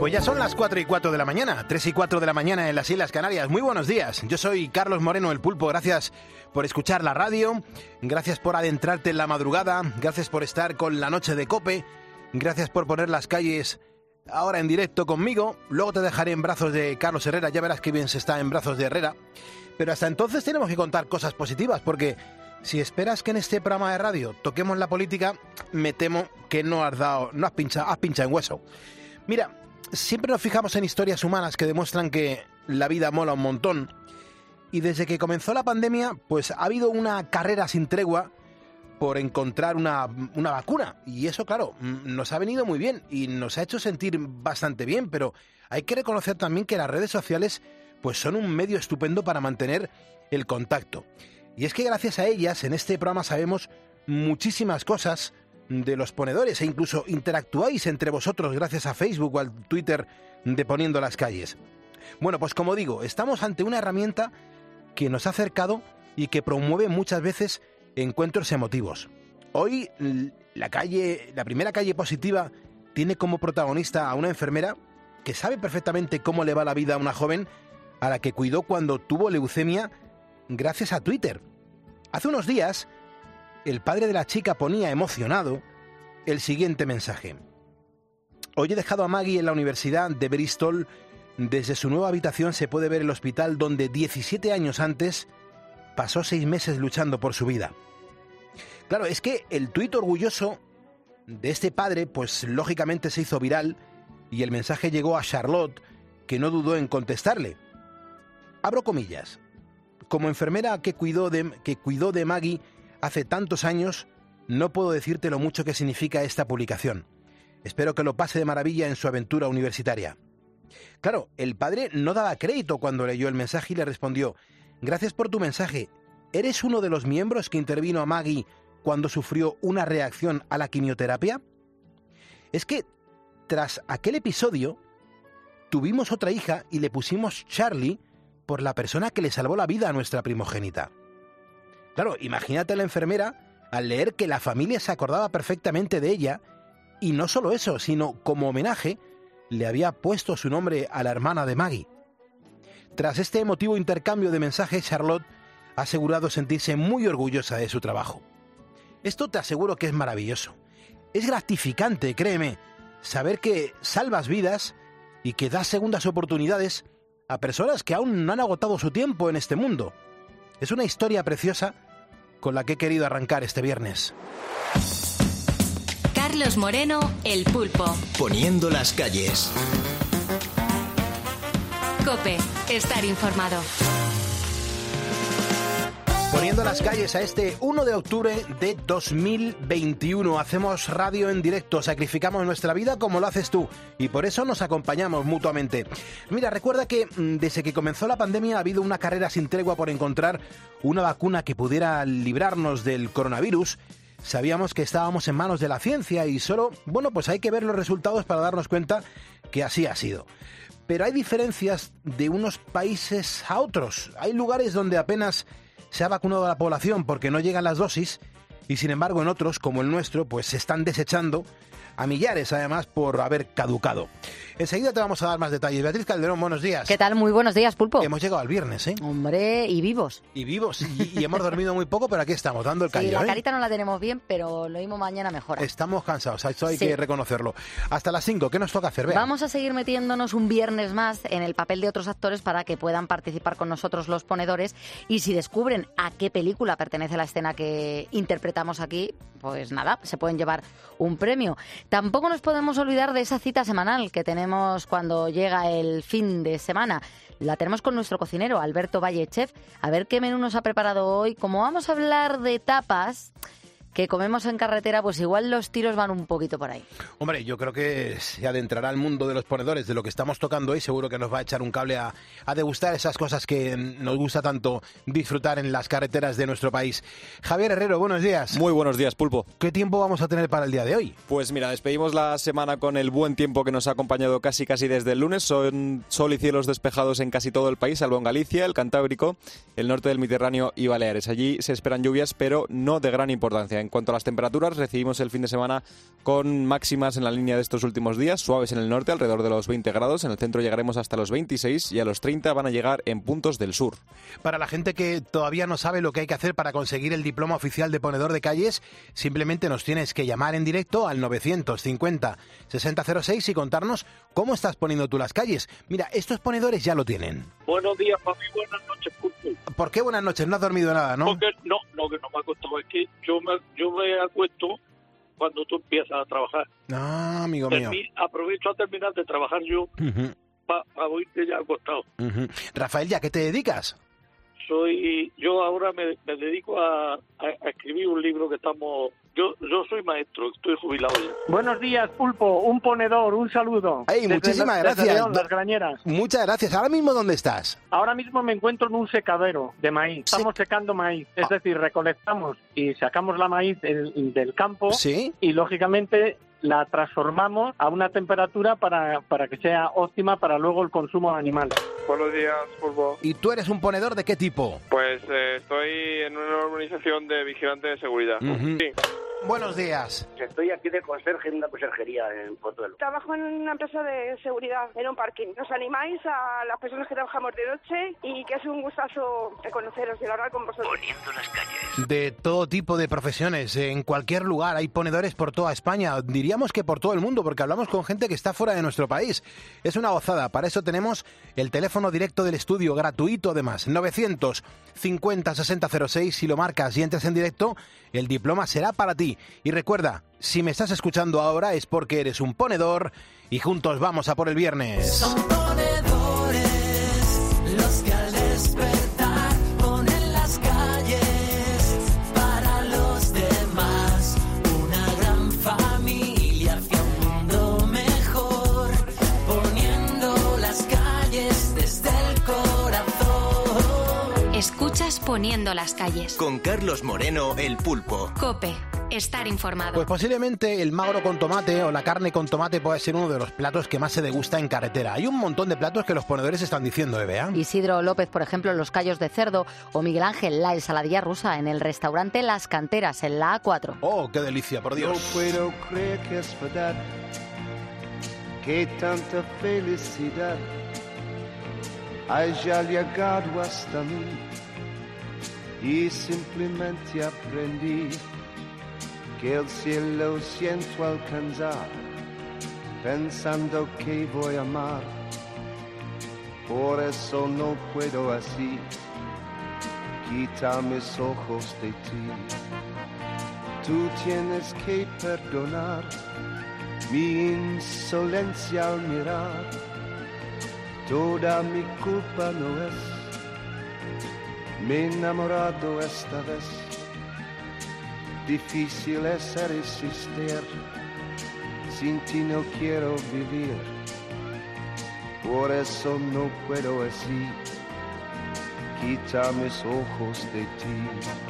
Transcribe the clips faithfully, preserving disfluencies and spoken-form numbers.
Pues ya son las cuatro y cuatro de la mañana, tres y cuatro de la mañana en las Islas Canarias. Muy buenos días, yo soy Carlos Moreno, el Pulpo. Gracias por escuchar la radio, gracias por adentrarte en la madrugada, gracias por estar con la noche de COPE, gracias por poner las calles ahora en directo conmigo. Luego te dejaré en brazos de Carlos Herrera, ya verás qué bien se está en brazos de Herrera. Pero hasta entonces tenemos que contar cosas positivas, porque si esperas que en este programa de radio toquemos la política, me temo que no has dado, no has pinchado, has pinchado en hueso. Mira, siempre nos fijamos en historias humanas que demuestran que la vida mola un montón. Y desde que comenzó la pandemia, pues ha habido una carrera sin tregua por encontrar una, una vacuna. Y eso, claro, nos ha venido muy bien y nos ha hecho sentir bastante bien. Pero hay que reconocer también que las redes sociales pues son un medio estupendo para mantener el contacto. Y es que gracias a ellas, en este programa sabemos muchísimas cosas de los ponedores e incluso interactuáis entre vosotros gracias a Facebook o al Twitter de Poniendo las Calles. Bueno, pues como digo, estamos ante una herramienta que nos ha acercado y que promueve muchas veces encuentros emotivos. Hoy la calle, la primera calle positiva tiene como protagonista a una enfermera que sabe perfectamente cómo le va la vida a una joven a la que cuidó cuando tuvo leucemia gracias a Twitter. Hace unos días, el padre de la chica ponía emocionado el siguiente mensaje. Hoy he dejado a Maggie en la Universidad de Bristol. Desde su nueva habitación se puede ver el hospital donde diecisiete años antes pasó seis meses luchando por su vida. Claro, es que el tuit orgulloso de este padre, pues lógicamente se hizo viral y el mensaje llegó a Charlotte, que no dudó en contestarle. Abro comillas. Como enfermera que cuidó de, que cuidó de Maggie hace tantos años, no puedo decirte lo mucho que significa esta publicación. Espero que lo pase de maravilla en su aventura universitaria. Claro, el padre no daba crédito cuando leyó el mensaje y le respondió: gracias por tu mensaje. ¿Eres uno de los miembros que intervino a Maggie cuando sufrió una reacción a la quimioterapia? Es que, tras aquel episodio, tuvimos otra hija y le pusimos Charlie por la persona que le salvó la vida a nuestra primogénita. Claro, imagínate a la enfermera al leer que la familia se acordaba perfectamente de ella, y no solo eso, sino como homenaje le había puesto su nombre a la hermana de Maggie. Tras este emotivo intercambio de mensajes, Charlotte ha asegurado sentirse muy orgullosa de su trabajo. Esto te aseguro que es maravilloso. Es gratificante, créeme, saber que salvas vidas y que das segundas oportunidades a personas que aún no han agotado su tiempo en este mundo. Es una historia preciosa con la que he querido arrancar este viernes. Carlos Moreno, el Pulpo. Poniendo las calles. COPE, estar informado. Poniendo las calles a este uno de octubre de dos mil veintiuno. Hacemos radio en directo, sacrificamos nuestra vida como lo haces tú y por eso nos acompañamos mutuamente. Mira, recuerda que desde que comenzó la pandemia ha habido una carrera sin tregua por encontrar una vacuna que pudiera librarnos del coronavirus. Sabíamos que estábamos en manos de la ciencia y solo, bueno, pues hay que ver los resultados para darnos cuenta que así ha sido. Pero hay diferencias de unos países a otros. Hay lugares donde apenas se ha vacunado a la población porque no llegan las dosis y sin embargo en otros, como el nuestro, pues se están desechando a millares además por haber caducado. Enseguida te vamos a dar más detalles. Beatriz Calderón, buenos días. ¿Qué tal? Muy buenos días, Pulpo. Hemos llegado al viernes, ¿eh? Hombre, y vivos. Y vivos, y, y hemos dormido muy poco, pero aquí estamos, dando el callo. Sí, la ¿eh? carita no la tenemos bien, pero lo mismo mañana mejora. Estamos cansados, eso hay Sí. que reconocerlo. Hasta las cinco, ¿qué nos toca hacer? Bea? Vamos a seguir metiéndonos un viernes más en el papel de otros actores para que puedan participar con nosotros los ponedores, y si descubren a qué película pertenece la escena que interpretamos aquí, pues nada, se pueden llevar un premio. Tampoco nos podemos olvidar de esa cita semanal que tenemos cuando llega el fin de semana. La tenemos con nuestro cocinero, Alberto Valle, chef. A ver qué menú nos ha preparado hoy. Como vamos a hablar de tapas que comemos en carretera, pues igual los tiros van un poquito por ahí. Hombre, yo creo que se adentrará al mundo de los ponedores de lo que estamos tocando hoy. Seguro que nos va a echar un cable a, a degustar esas cosas que nos gusta tanto disfrutar en las carreteras de nuestro país. Javier Herrero, buenos días. Muy buenos días, Pulpo. ¿Qué tiempo vamos a tener para el día de hoy? Pues mira, despedimos la semana con el buen tiempo que nos ha acompañado casi casi desde el lunes. Son sol y cielos despejados en casi todo el país, salvo en Galicia, el Cantábrico, el norte del Mediterráneo y Baleares. Allí se esperan lluvias, pero no de gran importancia. En cuanto a las temperaturas, recibimos el fin de semana con máximas en la línea de estos últimos días, suaves en el norte, alrededor de los veinte grados, en el centro llegaremos hasta los veintiséis y a los treinta van a llegar en puntos del sur. Para la gente que todavía no sabe lo que hay que hacer para conseguir el diploma oficial de ponedor de calles, simplemente nos tienes que llamar en directo al novecientos cincuenta sesenta cero seis y contarnos cómo estás poniendo tú las calles. Mira, estos ponedores ya lo tienen. Buenos días, para mí, buenas noches, Pulpo. ¿Por qué buenas noches? No has dormido nada, ¿no? Porque no, no, que no me ha acostado. Es que yo me, yo me acuesto cuando tú empiezas a trabajar. Ah, amigo mío. Termi- aprovecho a terminar de trabajar yo Uh-huh, para pa oírte ya acostado. uh-huh. Rafael, ¿ya qué te dedicas? Soy, yo ahora me, me dedico a, a, a escribir un libro que estamos... Yo yo soy maestro, estoy jubilado ya. Buenos días, Pulpo, un ponedor, un saludo. Ey, Desde muchísimas la- gracias. desde León, Las Grañeras. Muchas gracias. ¿Ahora mismo dónde estás? Ahora mismo me encuentro en un secadero de maíz. Estamos secando maíz, es Ah. decir, recolectamos y sacamos la maíz del, del campo Sí. y, lógicamente, la transformamos a una temperatura para, para que sea óptima para luego el consumo animal. Buenos días, Pulpo. ¿Y tú eres un ponedor de qué tipo? Pues eh, estoy en una organización de vigilante de seguridad. Ujú. Sí. Buenos días. Estoy aquí de conserje en una conserjería en Pozuelo. Trabajo en una empresa de seguridad, en un parking. Nos animáis a las personas que trabajamos de noche y que es un gustazo conoceros y hablar con vosotros. Poniendo las calles. De todo tipo de profesiones, en cualquier lugar, hay ponedores por toda España, diríamos que por todo el mundo, porque hablamos con gente que está fuera de nuestro país. Es una gozada, para eso tenemos el teléfono directo del estudio, gratuito además, novecientos cincuenta sesenta cero seis, si lo marcas y entras en directo, el diploma será para ti. Y recuerda, si me estás escuchando ahora es porque eres un ponedor y juntos vamos a por el viernes. Son ponedores los que al despertar ponen las calles para los demás. Una gran familia hacia un mundo mejor, poniendo las calles desde el corazón. Escuchas Poniendo las calles. Con Carlos Moreno, el Pulpo. COPE. Estar informado. Pues posiblemente el magro con tomate o la carne con tomate puede ser uno de los platos que más se degusta en carretera. Hay un montón de platos que los ponedores están diciendo, ¿eh, Bea? Isidro López, por ejemplo, los callos de cerdo, o Miguel Ángel, la ensaladilla rusa en el restaurante Las Canteras, en la A cuatro. ¡Oh, qué delicia, por Dios! No puedo creer que es verdad, que tanta felicidad haya llegado hasta mí y simplemente aprendí que el cielo siento alcanzar, pensando que voy a amar. Por eso no puedo así quitar mis ojos de ti. Tú tienes que perdonar mi insolencia al mirar. Toda mi culpa no es, me he enamorado esta vez. Difícil es resistir, sin ti no quiero vivir, por eso no puedo así quitar mis ojos de ti.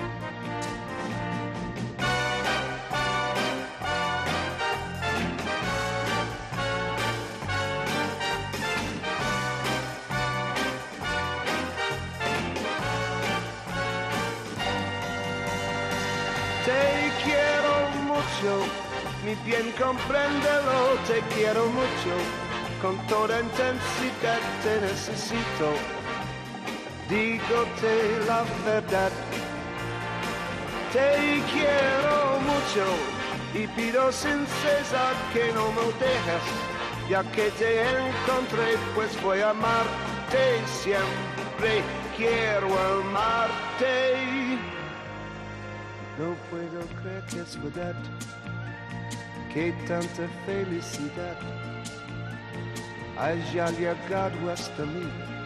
Te quiero mucho, mi bien compréndelo, te quiero mucho, con toda intensidad te necesito, dígote la verdad. Te quiero mucho y pido sin cesar que no me dejes, ya que te encontré pues voy a amarte siempre, quiero amarte. No puedo creer que es verdad, que tanta felicidad haya llegado hasta mí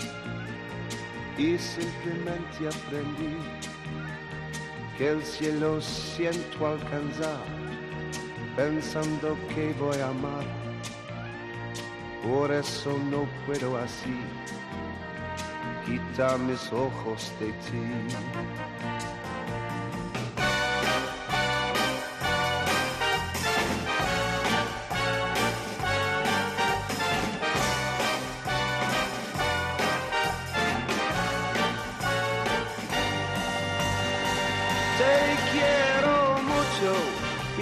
y simplemente aprendí que el cielo siento alcanzar, pensando que voy a amar. Por eso no puedo así quitar mis ojos de ti. Te quiero mucho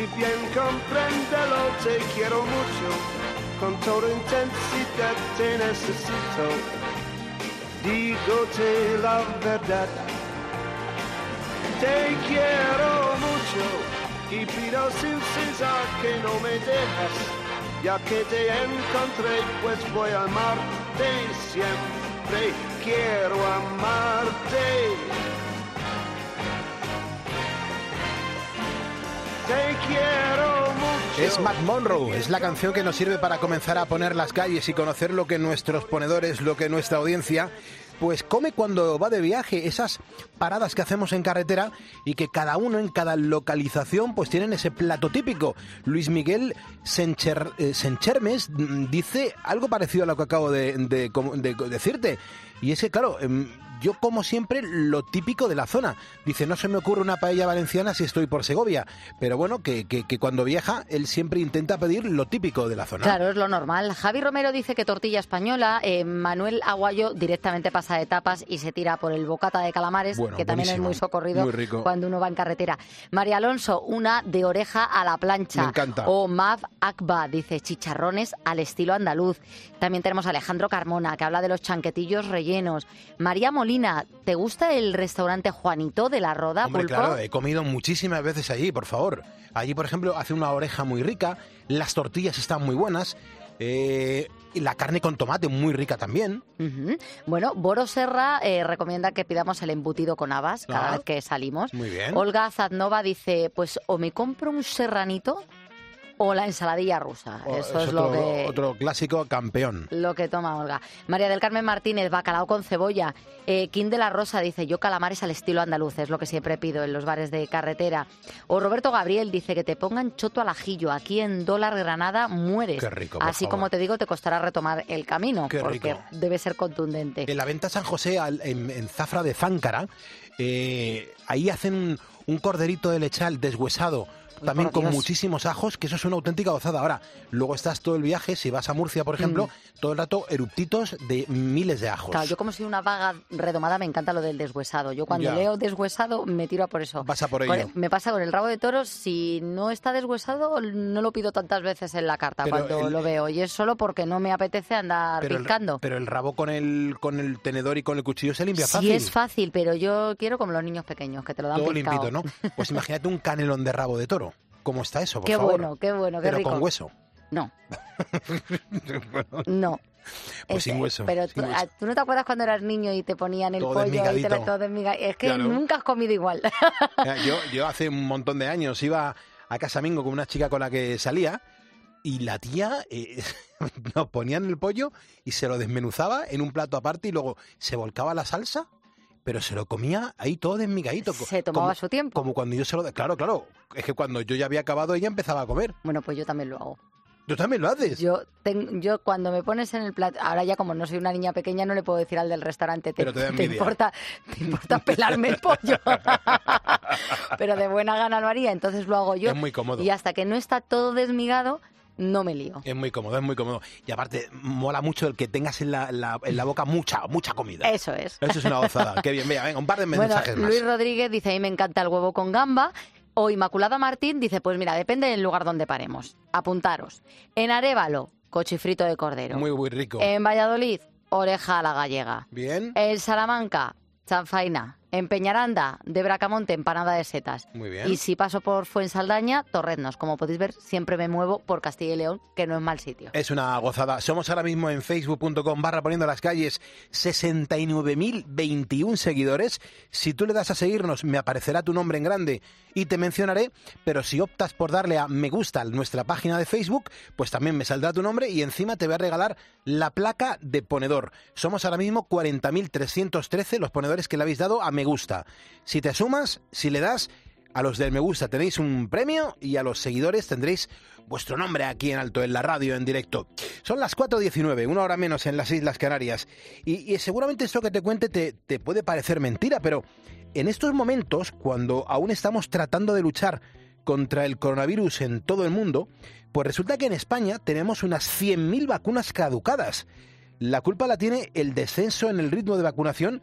y bien compréndelo, te quiero mucho, con toda intensidad te necesito, dígote la verdad. Te quiero mucho y pido sin cesar que no me dejas, ya que te encontré pues voy a amarte siempre, quiero amarte. Te quiero mucho. Es Mac Monroe, es la canción que nos sirve para comenzar a poner las calles y conocer lo que nuestros ponedores, lo que nuestra audiencia pues come cuando va de viaje, esas paradas que hacemos en carretera y que cada uno en cada localización pues tienen ese plato típico. Luis Miguel Sencher, eh, Senchermes dice algo parecido a lo que acabo de, de, de, de decirte, y es que claro, eh, yo como siempre lo típico de la zona. Dice, no se me ocurre una paella valenciana si estoy por Segovia, pero bueno, que, que, que cuando viaja él siempre intenta pedir lo típico de la zona. Claro, es lo normal. Javi Romero dice que tortilla española, eh, Manuel Aguayo directamente pasa de tapas y se tira por el bocata de calamares, bueno, que también buenísimo, es muy socorrido muy rico. Cuando uno va en carretera. María Alonso, una de oreja a la plancha. Me encanta. O Mav Akba dice chicharrones al estilo andaluz. También tenemos a Alejandro Carmona, que habla de los chanquetillos rellenos. María Molina, ¿te gusta el restaurante Juanito de la Roda, Hombre, Pulpo? claro, he comido muchísimas veces allí, por favor. Allí, por ejemplo, hace una oreja muy rica, las tortillas están muy buenas, eh, y la carne con tomate muy rica también. Uh-huh. Bueno, Boro Serra eh, recomienda que pidamos el embutido con habas cada Ah, vez que salimos. muy bien. Olga Zadnova dice, pues o me compro un serranito o la ensaladilla rusa. Oh, Eso es es, otro, lo que... otro clásico campeón. Lo que toma Olga. María del Carmen Martínez, bacalao con cebolla. Eh, Kim de la Rosa dice, yo calamares al estilo andaluz, es lo que siempre pido en los bares de carretera. O Roberto Gabriel dice que te pongan choto al ajillo. Aquí en dólar Granada mueres. Qué rico, por Así favor. como te digo, te costará retomar el camino, Qué porque rico. debe ser contundente. En la venta San José, al- en, en Zafra de Záncara, eh, ahí hacen un, un corderito de lechal deshuesado, también por con Dios. muchísimos ajos, que eso es una auténtica gozada. Ahora, luego estás todo el viaje, si vas a Murcia, por ejemplo, todo el rato eruptitos de miles de ajos. Claro, yo como soy una vaga redomada me encanta lo del deshuesado. Yo cuando Ya. leo deshuesado me tiro a por eso. Vas a por Con- ello. Me pasa con el rabo de toro, si no está deshuesado no lo pido tantas veces en la carta Pero cuando el- lo veo. Y es solo porque no me apetece andar Pero el, picando. pero el rabo con el, con el tenedor y con el cuchillo se limpia Sí fácil. es fácil, pero yo quiero como los niños pequeños, que te lo dan Todo picado. limpito, ¿no? Pues imagínate un canelón de rabo de toro. ¿Cómo está eso, por Qué favor? bueno, qué bueno, qué Pero rico. con hueso. No, Bueno, no. pues Es- sin hueso. Pero sin tú, hueso. ah, ¿tú no te acuerdas cuando eras niño y te ponían el Todo pollo y te lo desmigadito. todo desmiga- Es que Claro. nunca has comido igual. Mira, Yo, yo hace un montón de años iba a Casa Mingo con una chica con la que salía y la tía eh, nos ponían el pollo y se lo desmenuzaba en un plato aparte y luego se volcaba la salsa, pero se lo comía ahí todo desmigadito. co- Se tomaba como- su tiempo. Como cuando yo se lo... Claro, claro. Es que cuando yo ya había acabado ella empezaba a comer. Bueno, pues yo también lo hago. ¿Tú también lo haces? Yo, ten- yo cuando me pones en el plato, ahora ya como no soy una niña pequeña, no le puedo decir al del restaurante, te, Pero te da envidia. importa, te importa pelarme el pollo. Pero de buena gana lo haría, entonces lo hago yo. Es muy cómodo. Y hasta que no está todo desmigado, no me lío. Es muy cómodo, es muy cómodo. Y aparte, mola mucho el que tengas en la, la- en la boca mucha, mucha comida. Eso es. Eso es una gozada. Qué bien. Venga, venga, un par de Bueno, mensajes más. Luis Rodríguez dice, a mí me encanta el huevo con gamba. O Inmaculada Martín dice, pues mira, depende del lugar donde paremos. Apuntaros. En Arévalo, cochifrito de cordero. Muy, muy rico. En Valladolid, oreja a la gallega. Bien. En Salamanca, chanfaina. En Peñaranda, de Bracamonte, empanada de setas. Muy bien. Y si paso por Fuensaldaña, torreznos. Como podéis ver, siempre me muevo por Castilla y León, que no es mal sitio. Es una gozada. Somos ahora mismo en facebook punto com barra poniendo las calles sesenta y nueve mil veintiún seguidores. Si tú le das a seguirnos, me aparecerá tu nombre en grande y te mencionaré, pero si optas por darle a me gusta a nuestra página de Facebook, pues también me saldrá tu nombre y encima te voy a regalar la placa de ponedor. Somos ahora mismo cuarenta mil trescientos trece los ponedores que le habéis dado a me gusta. Si te sumas, si le das, a los del me gusta tenéis un premio y a los seguidores tendréis vuestro nombre aquí en alto, en la radio, en directo. Son las cuatro diecinueve, una hora menos en las Islas Canarias. Y, y seguramente esto que te cuente te, te puede parecer mentira, pero en estos momentos, cuando aún estamos tratando de luchar contra el coronavirus en todo el mundo, pues resulta que en España tenemos unas cien mil vacunas caducadas. La culpa la tiene el descenso en el ritmo de vacunación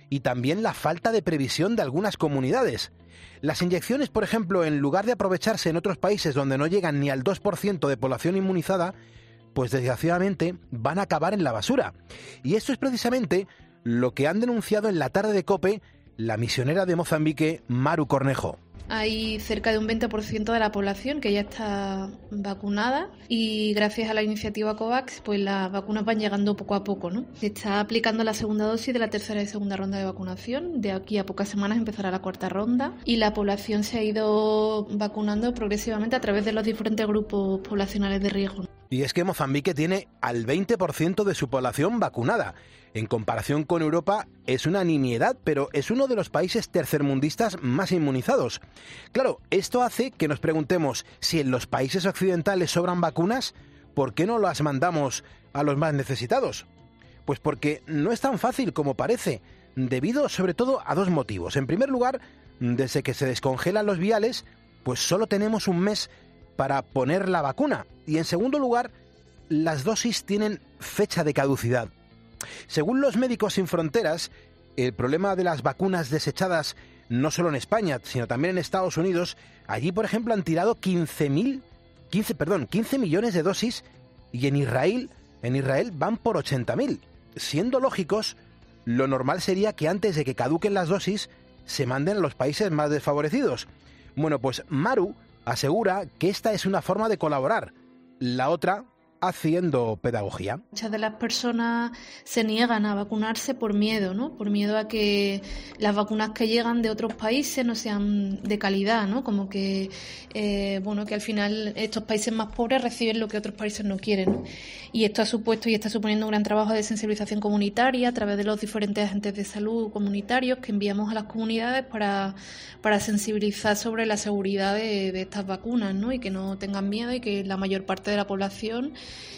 y también la falta de previsión de algunas comunidades. Las inyecciones, por ejemplo, en lugar de aprovecharse en otros países donde no llegan ni al dos por ciento de población inmunizada, pues desgraciadamente van a acabar en la basura. Y esto es precisamente lo que han denunciado en la tarde de COPE la misionera de Mozambique, Maru Cornejo. Hay cerca de un veinte por ciento de la población que ya está vacunada y gracias a la iniciativa COVAX pues las vacunas van llegando poco a poco, ¿no? Se está aplicando la segunda dosis de la tercera y segunda ronda de vacunación. De aquí a pocas semanas empezará la cuarta ronda y la población se ha ido vacunando progresivamente a través de los diferentes grupos poblacionales de riesgo. Y es que Mozambique tiene al veinte por ciento de su población vacunada. En comparación con Europa es una nimiedad, pero es uno de los países tercermundistas más inmunizados. Claro, esto hace que nos preguntemos si en los países occidentales sobran vacunas, ¿por qué no las mandamos a los más necesitados? Pues porque no es tan fácil como parece, debido sobre todo a dos motivos. En primer lugar, desde que se descongelan los viales, pues solo tenemos un mes para poner la vacuna. Y en segundo lugar, las dosis tienen fecha de caducidad. Según los Médicos Sin Fronteras, el problema de las vacunas desechadas no solo en España, sino también en Estados Unidos, allí por ejemplo han tirado quince mil, quince, perdón, quince millones de dosis y en Israel, en Israel van por ochenta mil. Siendo lógicos, lo normal sería que antes de que caduquen las dosis se manden a los países más desfavorecidos. Bueno, pues Maru asegura que esta es una forma de colaborar. La otra, haciendo pedagogía. Muchas de las personas se niegan a vacunarse por miedo, ¿no? Por miedo a que las vacunas que llegan de otros países no sean de calidad, ¿no? Como que, eh, bueno, que al final estos países más pobres reciben lo que otros países no quieren, ¿no? Y esto ha supuesto y está suponiendo un gran trabajo de sensibilización comunitaria a través de los diferentes agentes de salud comunitarios que enviamos a las comunidades para, para sensibilizar sobre la seguridad de, de estas vacunas, ¿no? Y que no tengan miedo y que la mayor parte de la población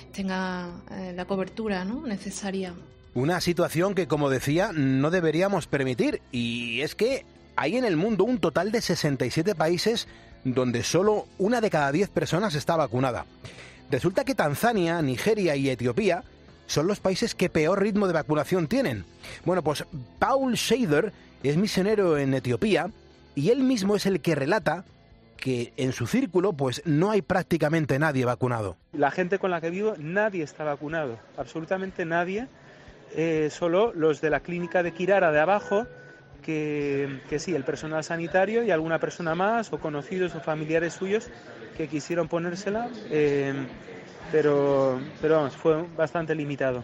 tenga eh, la cobertura, ¿no?, necesaria. Una situación que, como decía, no deberíamos permitir, y es que hay en el mundo un total de sesenta y siete países donde solo una de cada diez personas está vacunada. Resulta que Tanzania, Nigeria y Etiopía son los países que peor ritmo de vacunación tienen. Bueno, pues Paul Scheider es misionero en Etiopía y él mismo es el que relata que en su círculo pues no hay prácticamente nadie vacunado. La gente con la que vivo, nadie está vacunado, absolutamente nadie, eh, solo los de la clínica de Kirara de abajo, que, que sí, el personal sanitario y alguna persona más, o conocidos o familiares suyos que quisieron ponérsela, eh, pero, pero vamos, fue bastante limitado.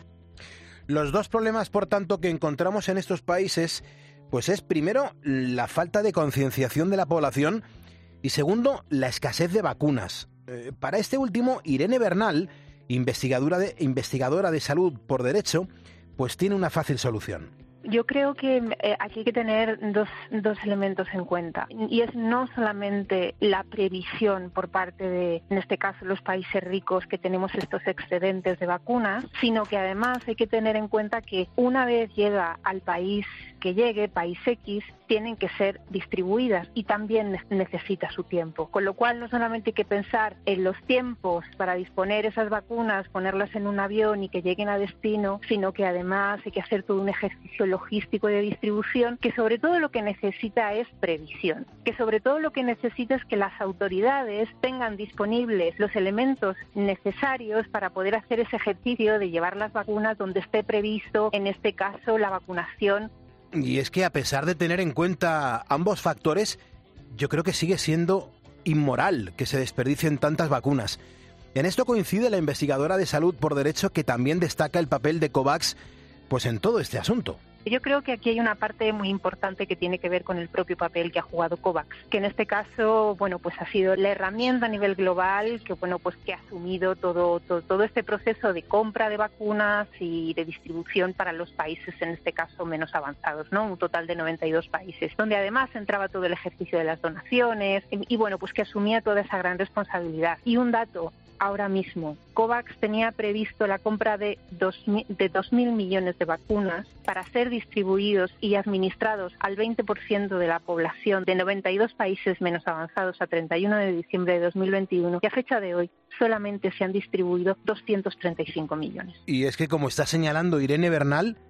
Los dos problemas, por tanto, que encontramos en estos países, pues es primero la falta de concienciación de la población y segundo, la escasez de vacunas. Eh, para este último, Irene Bernal, investigadora de, investigadora de salud por derecho, pues tiene una fácil solución. Yo creo que eh, aquí hay que tener dos, dos elementos en cuenta, y es no solamente la previsión por parte de, en este caso, los países ricos que tenemos estos excedentes de vacunas, sino que además hay que tener en cuenta que una vez llega al país que llegue, país X, tienen que ser distribuidas y también necesita su tiempo. Con lo cual no solamente hay que pensar en los tiempos para disponer esas vacunas, ponerlas en un avión y que lleguen a destino, sino que además hay que hacer todo un ejercicio logístico de distribución que sobre todo lo que necesita es previsión, que sobre todo lo que necesita es que las autoridades tengan disponibles los elementos necesarios para poder hacer ese ejercicio de llevar las vacunas donde esté previsto, en este caso, la vacunación. Y es que a pesar de tener en cuenta ambos factores, yo creo que sigue siendo inmoral que se desperdicien tantas vacunas. En esto coincide la investigadora de salud por derecho que también destaca el papel de COVAX pues en todo este asunto. Yo creo que aquí hay una parte muy importante que tiene que ver con el propio papel que ha jugado COVAX, que en este caso, bueno, pues ha sido la herramienta a nivel global que, bueno, pues que ha asumido todo, todo, todo este proceso de compra de vacunas y de distribución para los países, en este caso, menos avanzados, ¿no? Un total de noventa y dos países, donde además entraba todo el ejercicio de las donaciones y, y bueno, pues que asumía toda esa gran responsabilidad. Y un dato, ahora mismo, COVAX tenía previsto la compra de dos mil millones de vacunas para ser distribuidos y administrados al veinte por ciento de la población de noventa y dos países menos avanzados a treinta y uno de diciembre de dos mil veintiuno, y a fecha de hoy solamente se han distribuido doscientos treinta y cinco millones. Y es que, como está señalando Irene Bernal,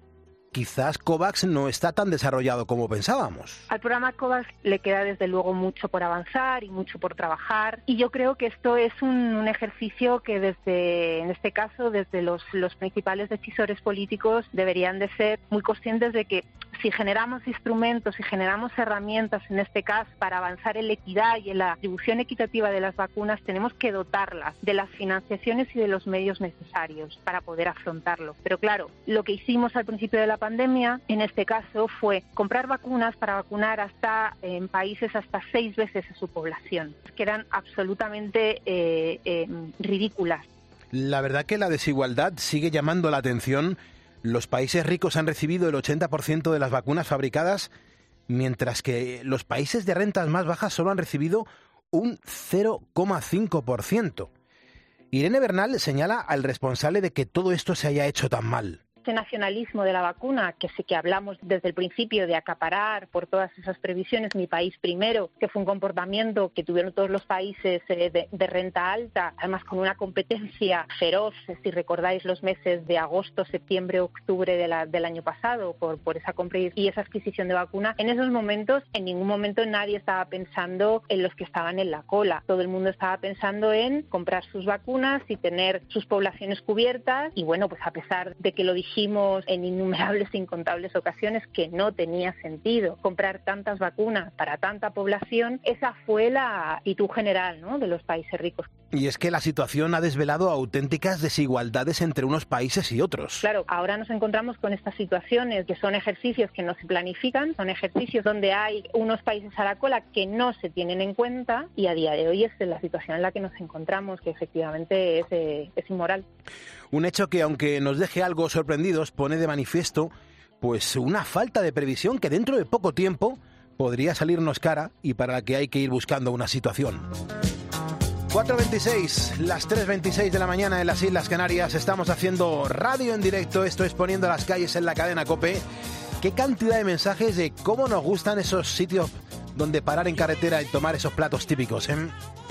quizás COVAX no está tan desarrollado como pensábamos. Al programa COVAX le queda desde luego mucho por avanzar y mucho por trabajar, y yo creo que esto es un, un ejercicio que desde, en este caso, desde los, los principales decisores políticos deberían de ser muy conscientes de que si generamos instrumentos, si generamos herramientas, en este caso, para avanzar en la equidad y en la distribución equitativa de las vacunas, tenemos que dotarlas de las financiaciones y de los medios necesarios para poder afrontarlo. Pero claro, lo que hicimos al principio de la pandemia, en este caso, fue comprar vacunas para vacunar hasta en países hasta seis veces a su población, que eran absolutamente eh, eh, ridículas. La verdad que la desigualdad sigue llamando la atención. Los países ricos han recibido el ochenta por ciento de las vacunas fabricadas, mientras que los países de rentas más bajas solo han recibido un cero coma cinco por ciento. Irene Bernal señala al responsable de que todo esto se haya hecho tan mal. Este nacionalismo de la vacuna, que sí que hablamos desde el principio de acaparar por todas esas previsiones, mi país primero, que fue un comportamiento que tuvieron todos los países eh, de, de renta alta, además con una competencia feroz, si recordáis los meses de agosto, septiembre, octubre de la, del año pasado, por, por esa compra y esa adquisición de vacuna. En esos momentos, en ningún momento nadie estaba pensando en los que estaban en la cola. Todo el mundo estaba pensando en comprar sus vacunas y tener sus poblaciones cubiertas, y bueno, pues a pesar de que lo dijimos en innumerables e incontables ocasiones que no tenía sentido comprar tantas vacunas para tanta población, esa fue la actitud general, ¿no?, de los países ricos. Y es que la situación ha desvelado auténticas desigualdades entre unos países y otros. Claro, ahora nos encontramos con estas situaciones que son ejercicios que no se planifican, son ejercicios donde hay unos países a la cola que no se tienen en cuenta, y a día de hoy es la situación en la que nos encontramos, que efectivamente es, eh, es inmoral. Un hecho que, aunque nos deje algo sorprendidos, pone de manifiesto pues una falta de previsión que dentro de poco tiempo podría salirnos cara y para la que hay que ir buscando una situación. cuatro veintiséis, las tres veintiséis de la mañana en las Islas Canarias. Estamos haciendo radio en directo, esto es Poniendo las Calles en la cadena COPE. Qué cantidad de mensajes de cómo nos gustan esos sitios donde parar en carretera y tomar esos platos típicos, ¿eh?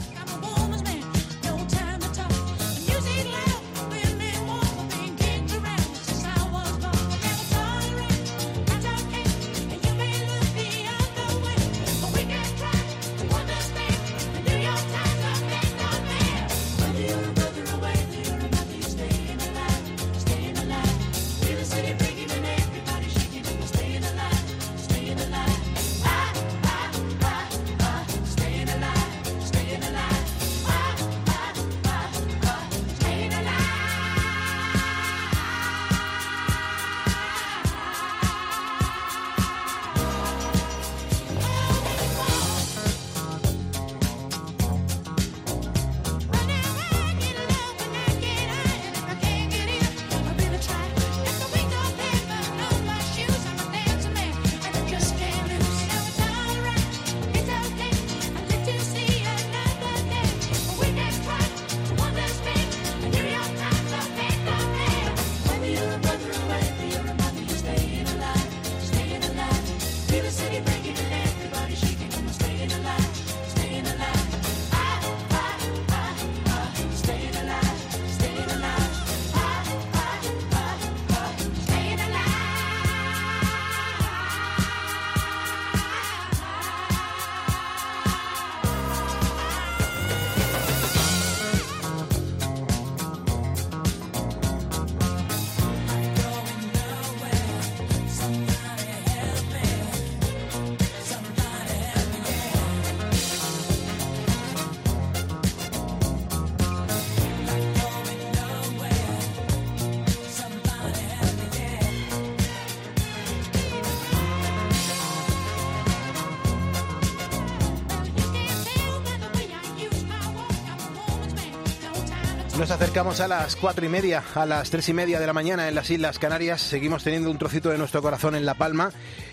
Nos acercamos a las cuatro y media, a las tres y media de la mañana en las Islas Canarias. Seguimos teniendo un trocito de nuestro corazón en La Palma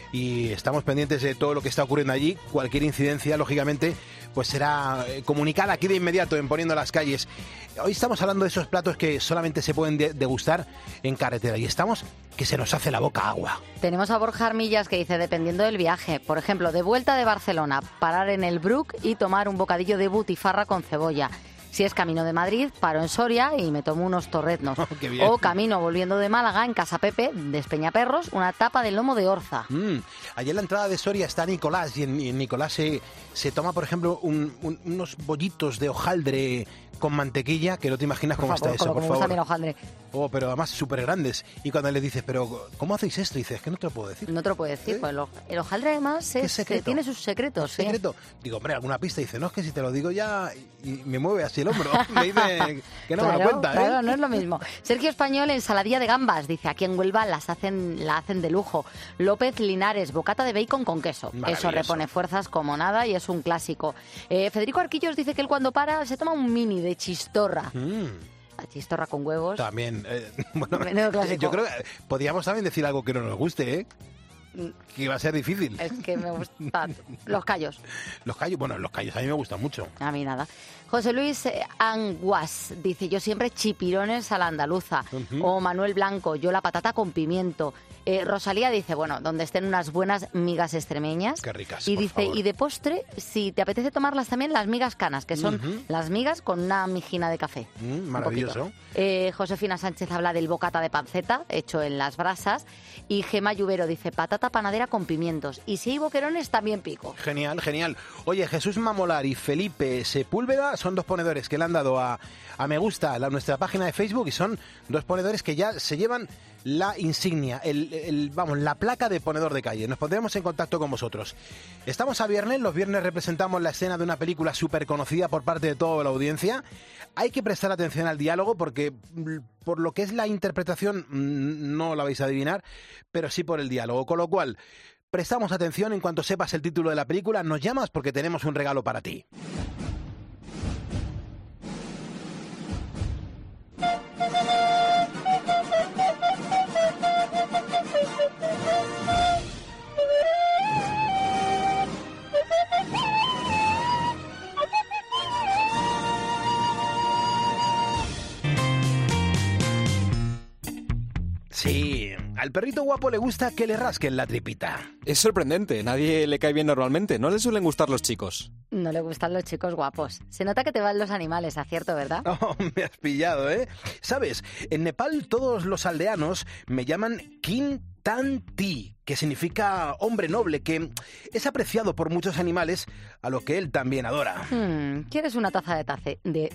y estamos pendientes de todo lo que está ocurriendo allí. Cualquier incidencia, lógicamente, pues será comunicada aquí de inmediato en Poniendo las Calles. Hoy estamos hablando de esos platos que solamente se pueden degustar en carretera y estamos que se nos hace la boca agua. Tenemos a Borja Armillas que dice, dependiendo del viaje, por ejemplo, de vuelta de Barcelona, parar en el Bruc y tomar un bocadillo de butifarra con cebolla. Si es camino de Madrid, paro en Soria y me tomo unos torreznos. Oh, qué bien. O camino volviendo de Málaga, en Casa Pepe, de Espeñaperros, una tapa de lomo de orza. Mm. Allí en la entrada de Soria está Nicolás y en, y en Nicolás se, se toma, por ejemplo, un, un, unos bollitos de hojaldre con mantequilla, que no te imaginas cómo Por está favor, eso, con lo por que me gusta a favor. mí el hojaldre. Oh, pero además súper grandes. Y cuando le dices, pero ¿cómo hacéis esto? Y dices, que no te lo puedo decir. No te lo puedo decir, pues el, hoj- el hojaldre además ¿Qué es, secreto? tiene sus secretos. ¿sí? ¿Secreto? Digo, hombre, alguna pista. Dice, no, es que si te lo digo ya... Y me mueve así el hombro. Me dice que no claro, me lo cuenta, ¿eh? Claro, no es lo mismo. Sergio Español, ensaladilla de gambas. Dice, aquí en Huelva las hacen, la hacen de lujo. López Linares, bocata de bacon con queso. Eso Maravilloso. repone fuerzas como nada y es un clásico. Eh, Federico Arquillos dice que él cuando para se toma un mini de chistorra. Mm. La chistorra con huevos. También. Eh, bueno, Menudo clásico. yo creo que podríamos también decir algo que no nos guste, ¿eh? Que va a ser difícil. Es que me gustan los callos. Los callos, bueno, los callos a mí me gustan mucho. A mí nada. José Luis eh, Anguas dice, yo siempre chipirones a la andaluza. Ujú. O Manuel Blanco, yo la patata con pimiento. Eh, Rosalía dice, bueno, donde estén unas buenas migas extremeñas. Qué ricas, Y por dice, favor. y de postre, si te apetece tomarlas también, las migas canas, que son Ujú. las migas con una mijina de café. Mm, Un maravilloso. poquito. Eh, Josefina Sánchez habla del bocata de panceta, hecho en las brasas. Y Gema Lluvero dice, patata panadera con pimientos. Y si hay boquerones, también pico. Genial, genial. Oye, Jesús Mamolar y Felipe Sepúlveda son dos ponedores que le han dado a, a me gusta a la, nuestra página de Facebook y son dos ponedores que ya se llevan la insignia, el, el- vamos, la placa de ponedor de calle. Nos pondremos en contacto con vosotros. Estamos a viernes, los viernes representamos la escena de una película súper conocida por parte de toda la audiencia. Hay que prestar atención al diálogo porque mm, por lo que es la interpretación mm, no la vais a adivinar, pero sí por el diálogo. Con lo cual, prestamos atención en cuanto sepas el título de la película, nos llamas porque tenemos un regalo para ti. Sí, al perrito guapo le gusta que le rasquen la tripita. Es sorprendente, nadie le cae bien normalmente, no le suelen gustar los chicos. No le gustan los chicos guapos. Se nota que te van los animales, acierto, ¿verdad? Oh, me has pillado, ¿eh? Sabes, en Nepal todos los aldeanos me llaman Kintanti, que significa hombre noble, que es apreciado por muchos animales, a lo que él también adora. Hmm, ¿quieres una taza de tace? De...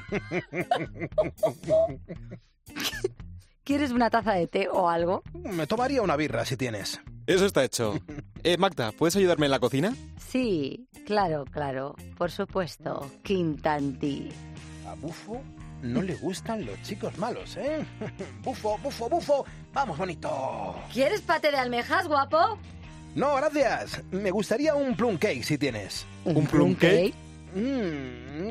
¿Quieres una taza de té o algo? Me tomaría una birra si tienes. Eso está hecho. Eh, Magda, ¿puedes ayudarme en la cocina? Sí, claro, claro. Por supuesto, Quintanti. A Bufo no le gustan los chicos malos, ¿eh? Bufo, bufo, bufo. Vamos, bonito. ¿Quieres pate de almejas, guapo? No, gracias. Me gustaría un plum cake si tienes. ¿Un plum cake? Mm.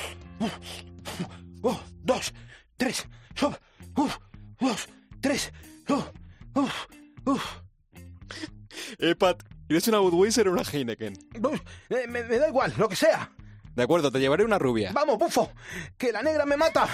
Oh, dos, tres. Oh, uf, dos, tres. Oh, uf, uf. Eh, Pat, ¿quieres una Budweiser o una Heineken? Uf, eh, me, me da igual, lo que sea. De acuerdo, te llevaré una rubia. Vamos, Bufo, que la negra me mata.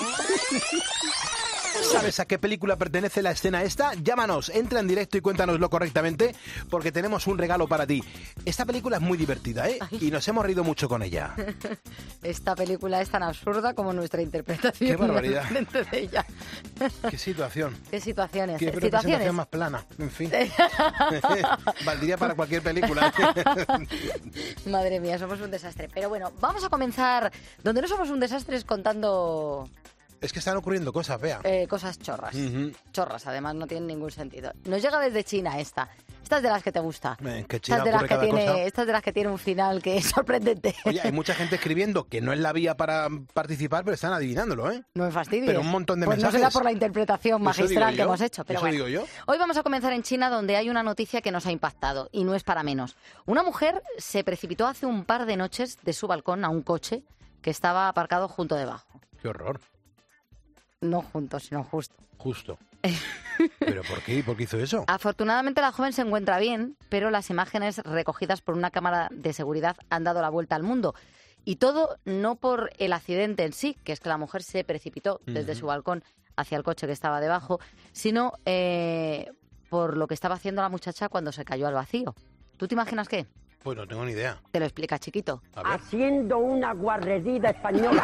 ¿Sabes a qué película pertenece la escena esta? Llámanos, entra en directo y cuéntanoslo correctamente, porque tenemos un regalo para ti. Esta película es muy divertida, ¿eh? Y nos hemos reído mucho con ella. Esta película es tan absurda como nuestra interpretación. Qué barbaridad. frente de ella. Qué situación. ¿Qué situaciones? Qué ¿Situaciones? representación más plana. En fin. Valdría para cualquier película. Madre mía, somos un desastre. Pero bueno, vamos a comenzar donde no somos un desastre es contando Es que están ocurriendo cosas, vea. eh, cosas chorras. Ujú. Chorras, además, no tienen ningún sentido. Nos llega desde China esta. Esta es de las que te gusta. Eh, que China Esta es, de las ocurre que cada tiene, cosa. esta es de las que tiene un final que es sorprendente. Oye, hay mucha gente escribiendo que no es la vía para participar, pero están adivinándolo, ¿eh? No me fastidies. Pero un montón de pues mensajes. no será por la interpretación Eso magistral digo que yo, hemos hecho. Pero eso bueno. digo yo. Hoy vamos a comenzar en China, donde hay una noticia que nos ha impactado, y no es para menos. Una mujer se precipitó hace un par de noches de su balcón a un coche que estaba aparcado junto debajo. Qué horror. No junto, sino justo. Justo. ¿Pero por qué? ¿Por qué hizo eso? Afortunadamente la joven se encuentra bien, pero las imágenes recogidas por una cámara de seguridad han dado la vuelta al mundo. Y todo no por el accidente en sí, que es que la mujer se precipitó desde Ujú. su balcón hacia el coche que estaba debajo, sino eh, por lo que estaba haciendo la muchacha cuando se cayó al vacío. ¿Tú te imaginas qué? Pues no tengo ni idea. Te lo explica Chiquito. Haciendo una guarrería española.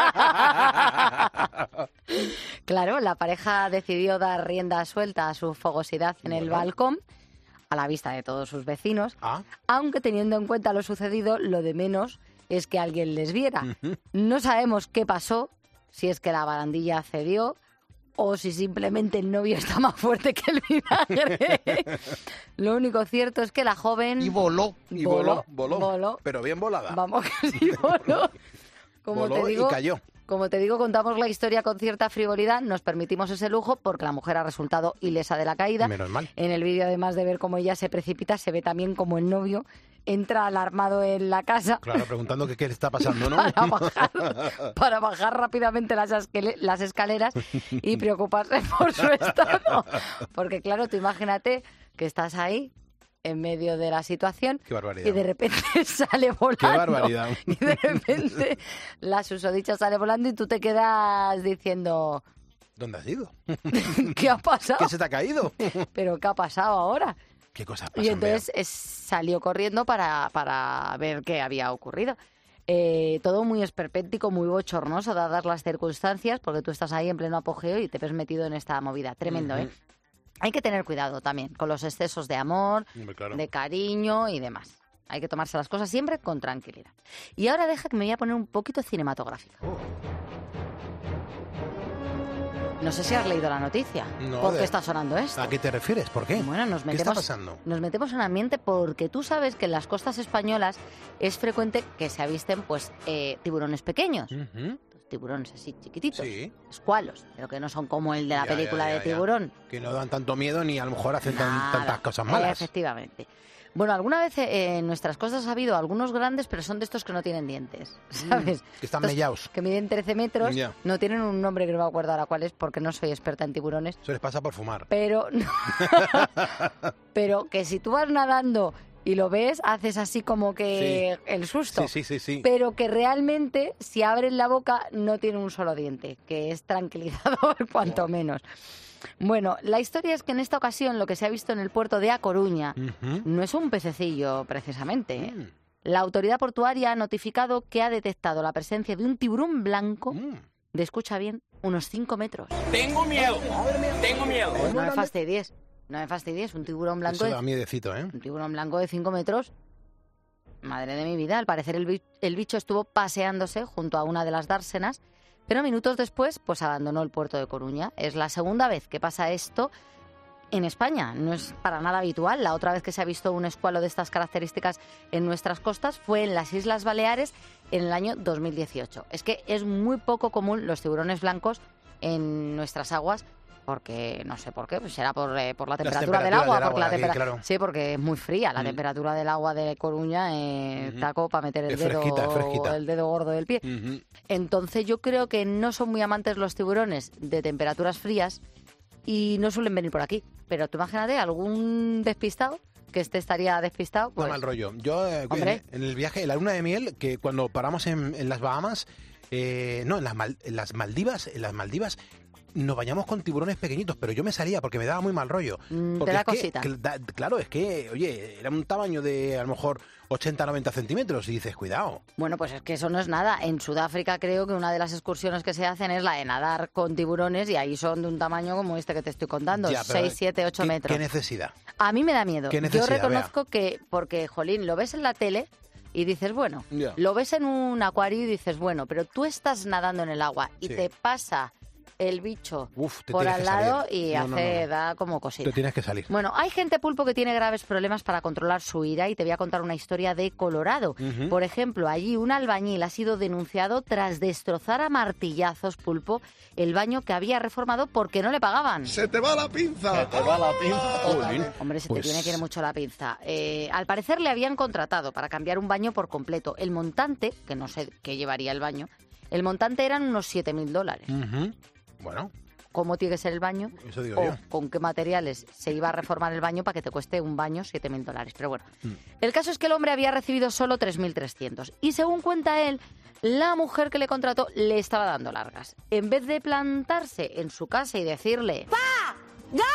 Claro, la pareja decidió dar rienda suelta a su fogosidad en el balcón, a la vista de todos sus vecinos, Ah. aunque teniendo en cuenta lo sucedido, lo de menos es que alguien les viera. No sabemos qué pasó, si es que la barandilla cedió o si simplemente el novio está más fuerte que el vinagre. Lo único cierto es que la joven... Y voló. Y voló, voló. voló. voló. Pero bien volada. Vamos, que sí voló. Como Voló te digo, y cayó. Como te digo, contamos la historia con cierta frivolidad, nos permitimos ese lujo porque la mujer ha resultado ilesa de la caída. Menos mal. En el vídeo, además de ver cómo ella se precipita, se ve también como el novio entra alarmado en la casa. Claro, preguntando que qué le está pasando, ¿no? Para bajar, para bajar rápidamente las, esquele- las escaleras y preocuparse por su estado. Porque claro, tú imagínate que estás ahí en medio de la situación Qué barbaridad. y de repente sale volando. Qué barbaridad. Y de repente la susodicha sale volando y tú te quedas diciendo, ¿Dónde has ido? ¿qué ha pasado? ¿Qué se te ha caído? ¿Pero qué ha pasado ahora? ¿Qué cosa Y entonces es- salió corriendo para, para ver qué había ocurrido. Eh, todo muy esperpéntico, muy bochornoso, dadas las circunstancias, porque tú estás ahí en pleno apogeo y te ves metido en esta movida. Tremendo, Ujú. ¿eh? Hay que tener cuidado también con los excesos de amor, Hombre, claro. de cariño y demás. Hay que tomarse las cosas siempre con tranquilidad. Y ahora deja que me voy a poner un poquito cinematográfica. No sé si has leído la noticia. No, ¿Por de- qué está sonando esto? ¿A qué te refieres? ¿Por qué? Bueno, nos ¿Qué está metemos, pasando? nos metemos en ambiente porque tú sabes que en las costas españolas es frecuente que se avisten pues eh, tiburones pequeños. Ujú. Tiburones así chiquititos, Sí. escualos, pero que no son como el de la Ya, película ya, ya, de ya. tiburón. Que no dan tanto miedo ni a lo mejor hacen tan- Nada. tantas cosas malas. Efectivamente. Bueno, alguna vez eh, en nuestras costas ha habido algunos grandes, pero son de estos que no tienen dientes, ¿sabes? Que están Estos mellaos. Que miden trece metros, Ya. no tienen un nombre que no me acuerdo ahora cuál es porque no soy experta en tiburones, Eso les pasa por fumar. pero, pero que si tú vas nadando y lo ves, haces así como que el susto. Sí, sí, sí, sí. Pero que realmente, si abren la boca, no tiene un solo diente, que es tranquilizador, cuanto menos. Bueno, la historia es que en esta ocasión lo que se ha visto en el puerto de A Coruña Ujú. no es un pececillo, precisamente. ¿eh? Mm. La autoridad portuaria ha notificado que ha detectado la presencia de un tiburón blanco Mm. de, escucha bien, unos cinco metros. Tengo miedo, tengo miedo. No me fastidies, no me fastidies, un tiburón blanco Eso de da miedecito, ¿eh? un tiburón blanco de cinco metros. Madre de mi vida, al parecer el, bi- el bicho estuvo paseándose junto a una de las dársenas, pero minutos después pues abandonó el puerto de Coruña. Es la segunda vez que pasa esto en España, no es para nada habitual. La otra vez que se ha visto un escualo de estas características en nuestras costas fue en las Islas Baleares en el año dos mil dieciocho. Es que es muy poco común los tiburones blancos en nuestras aguas, porque no sé por qué, pues será por, eh, por la temperatura del temperaturas agua, del por agua la de aquí, tempera- claro. Sí, porque es muy fría la Mm. temperatura del agua de Coruña, eh, Ujú. taco para meter el Es dedo, fresquita, es fresquita. el dedo gordo del pie. Ujú. Entonces yo creo que no son muy amantes los tiburones de temperaturas frías y no suelen venir por aquí. Pero tú imagínate algún despistado que este estaría despistado, No pues mal rollo. Yo eh, en, Hombre. en el viaje, en la luna de miel, que cuando paramos en, en las Bahamas, eh, no, en las, Mal- en las Maldivas, en las Maldivas nos bañamos con tiburones pequeñitos, pero yo me salía porque me daba muy mal rollo. Mm, te Porque da es que- cosita. que da- claro, es que, oye, era un tamaño de a lo mejor ochenta noventa centímetros y dices, cuidado. bueno, pues es que eso no es nada. En Sudáfrica creo que una de las excursiones que se hacen es la de nadar con tiburones y ahí son de un tamaño como este que te estoy contando, Ya, pero seis, siete, ocho ¿qué- metros. ¿Qué necesidad? A mí me da miedo. ¿Qué Yo necesidad, reconozco que, porque, jolín, lo ves en la tele y dices, bueno, Ya. lo ves en un acuario y dices, bueno, pero tú estás nadando en el agua y Sí. te pasa el bicho Uf, te por tienes al que lado salir. y No, no, hace, no, no. da como cosita. Te tienes que salir. Bueno, hay gente, Pulpo, que tiene graves problemas para controlar su ira y te voy a contar una historia de Colorado. Ujú. Por ejemplo, allí un albañil ha sido denunciado tras destrozar a martillazos, Pulpo, el baño que había reformado porque no le pagaban. ¡Se te va la pinza! ¡Se te va la pinza! Hombre, se Pues- te tiene que ir mucho la pinza. Eh, al parecer le habían contratado para cambiar un baño por completo. El montante, que no sé qué llevaría el baño, el montante eran unos siete mil dólares. Ujú. Bueno, ¿Cómo tiene que ser el baño? eso digo O yo. con qué materiales se iba a reformar el baño para que te cueste un baño siete mil dólares. Pero bueno, Mm. el caso es que el hombre había recibido solo tres mil trescientos. Y según cuenta él, la mujer que le contrató le estaba dando largas. En vez de plantarse en su casa y decirle... ¡Pa! ¡Ya!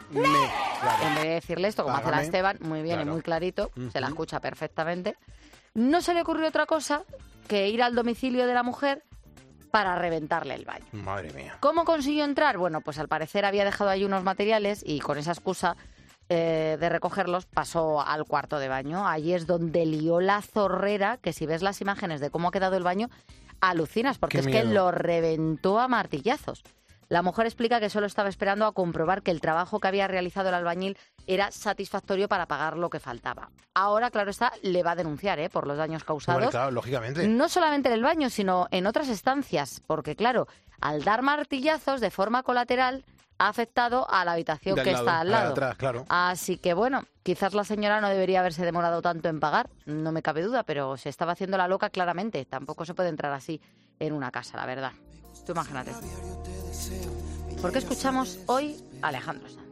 Me, claro. En vez de decirle esto, como Págame. hace la Esteban, muy bien Claro. y muy clarito, Uh-huh. se la escucha perfectamente, no se le ocurrió otra cosa que ir al domicilio de la mujer para reventarle el baño. Madre mía. ¿Cómo consiguió entrar? Bueno, pues al parecer había dejado ahí unos materiales y con esa excusa eh, de recogerlos pasó al cuarto de baño. Allí es donde lió la zorrera, que si ves las imágenes de cómo ha quedado el baño, alucinas, porque Qué es que miedo. lo reventó a martillazos. La mujer explica que solo estaba esperando a comprobar que el trabajo que había realizado el albañil era satisfactorio para pagar lo que faltaba. Ahora, claro está, le va a denunciar ¿eh? por los daños causados. Hombre, claro, lógicamente. No solamente en el baño, sino en otras estancias, porque claro, al dar martillazos de forma colateral ha afectado a la habitación De al que lado, está a al la de lado. atrás, claro. Así que bueno, quizás la señora no debería haberse demorado tanto en pagar, no me cabe duda, pero se estaba haciendo la loca claramente. Tampoco se puede entrar así en una casa, la verdad. Tú imagínate. ¿Por qué escuchamos hoy a Alejandro Sanz?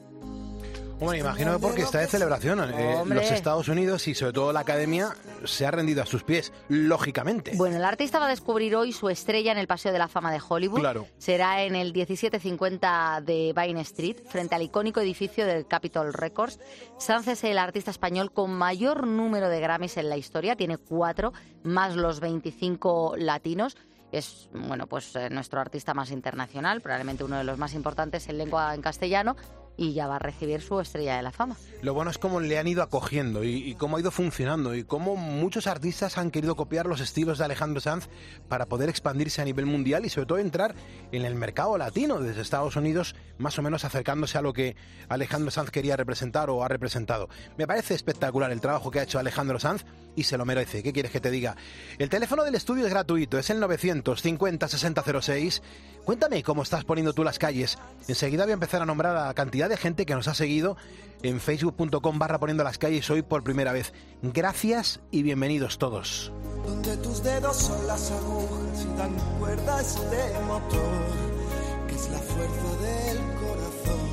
Bueno, imagino que porque está de celebración. Eh, Hombre. los Estados Unidos y sobre todo la academia se ha rendido a sus pies, lógicamente. Bueno, el artista va a descubrir hoy su estrella en el Paseo de la Fama de Hollywood. Claro. Será en el diecisiete cincuenta de Vine Street, frente al icónico edificio del Capitol Records. Sanz es el artista español con mayor número de Grammys en la historia. Tiene cuatro, más los veinticinco latinos. Es, bueno, pues eh, nuestro artista más internacional, probablemente uno de los más importantes en lengua en castellano, y ya va a recibir su estrella de la fama. Lo bueno es cómo le han ido acogiendo y, y cómo ha ido funcionando y cómo muchos artistas han querido copiar los estilos de Alejandro Sanz para poder expandirse a nivel mundial y sobre todo entrar en el mercado latino desde Estados Unidos, más o menos acercándose a lo que Alejandro Sanz quería representar o ha representado. Me parece espectacular el trabajo que ha hecho Alejandro Sanz y se lo merece. ¿Qué quieres que te diga? El teléfono del estudio es gratuito, es el novecientos cincuenta sesenta cero seis. Cuéntame cómo estás poniendo tú las calles. Enseguida voy a empezar a nombrar a la cantidad de gente que nos ha seguido en facebook punto com barra poniendo las calles hoy por primera vez. Gracias y bienvenidos todos. Donde tus dedos son las agujas y dan cuerda a este motor, que es la fuerza del corazón.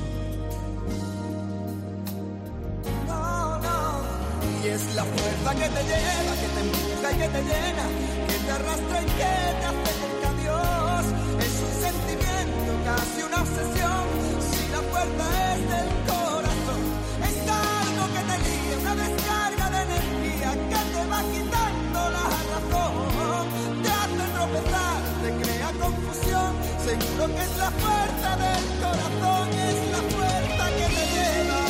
No, no. Y es la fuerza que te lleva, que te empuja y que te llena, que te arrastra y que te acerca a Dios. Es un sentimiento, casi una obsesión, si la fuerza es del corazón. Es algo que te guía, una descarga de energía que te va quitando la razón. Te hace tropezar, te crea confusión, seguro que es la fuerza del corazón, es la fuerza que te lleva.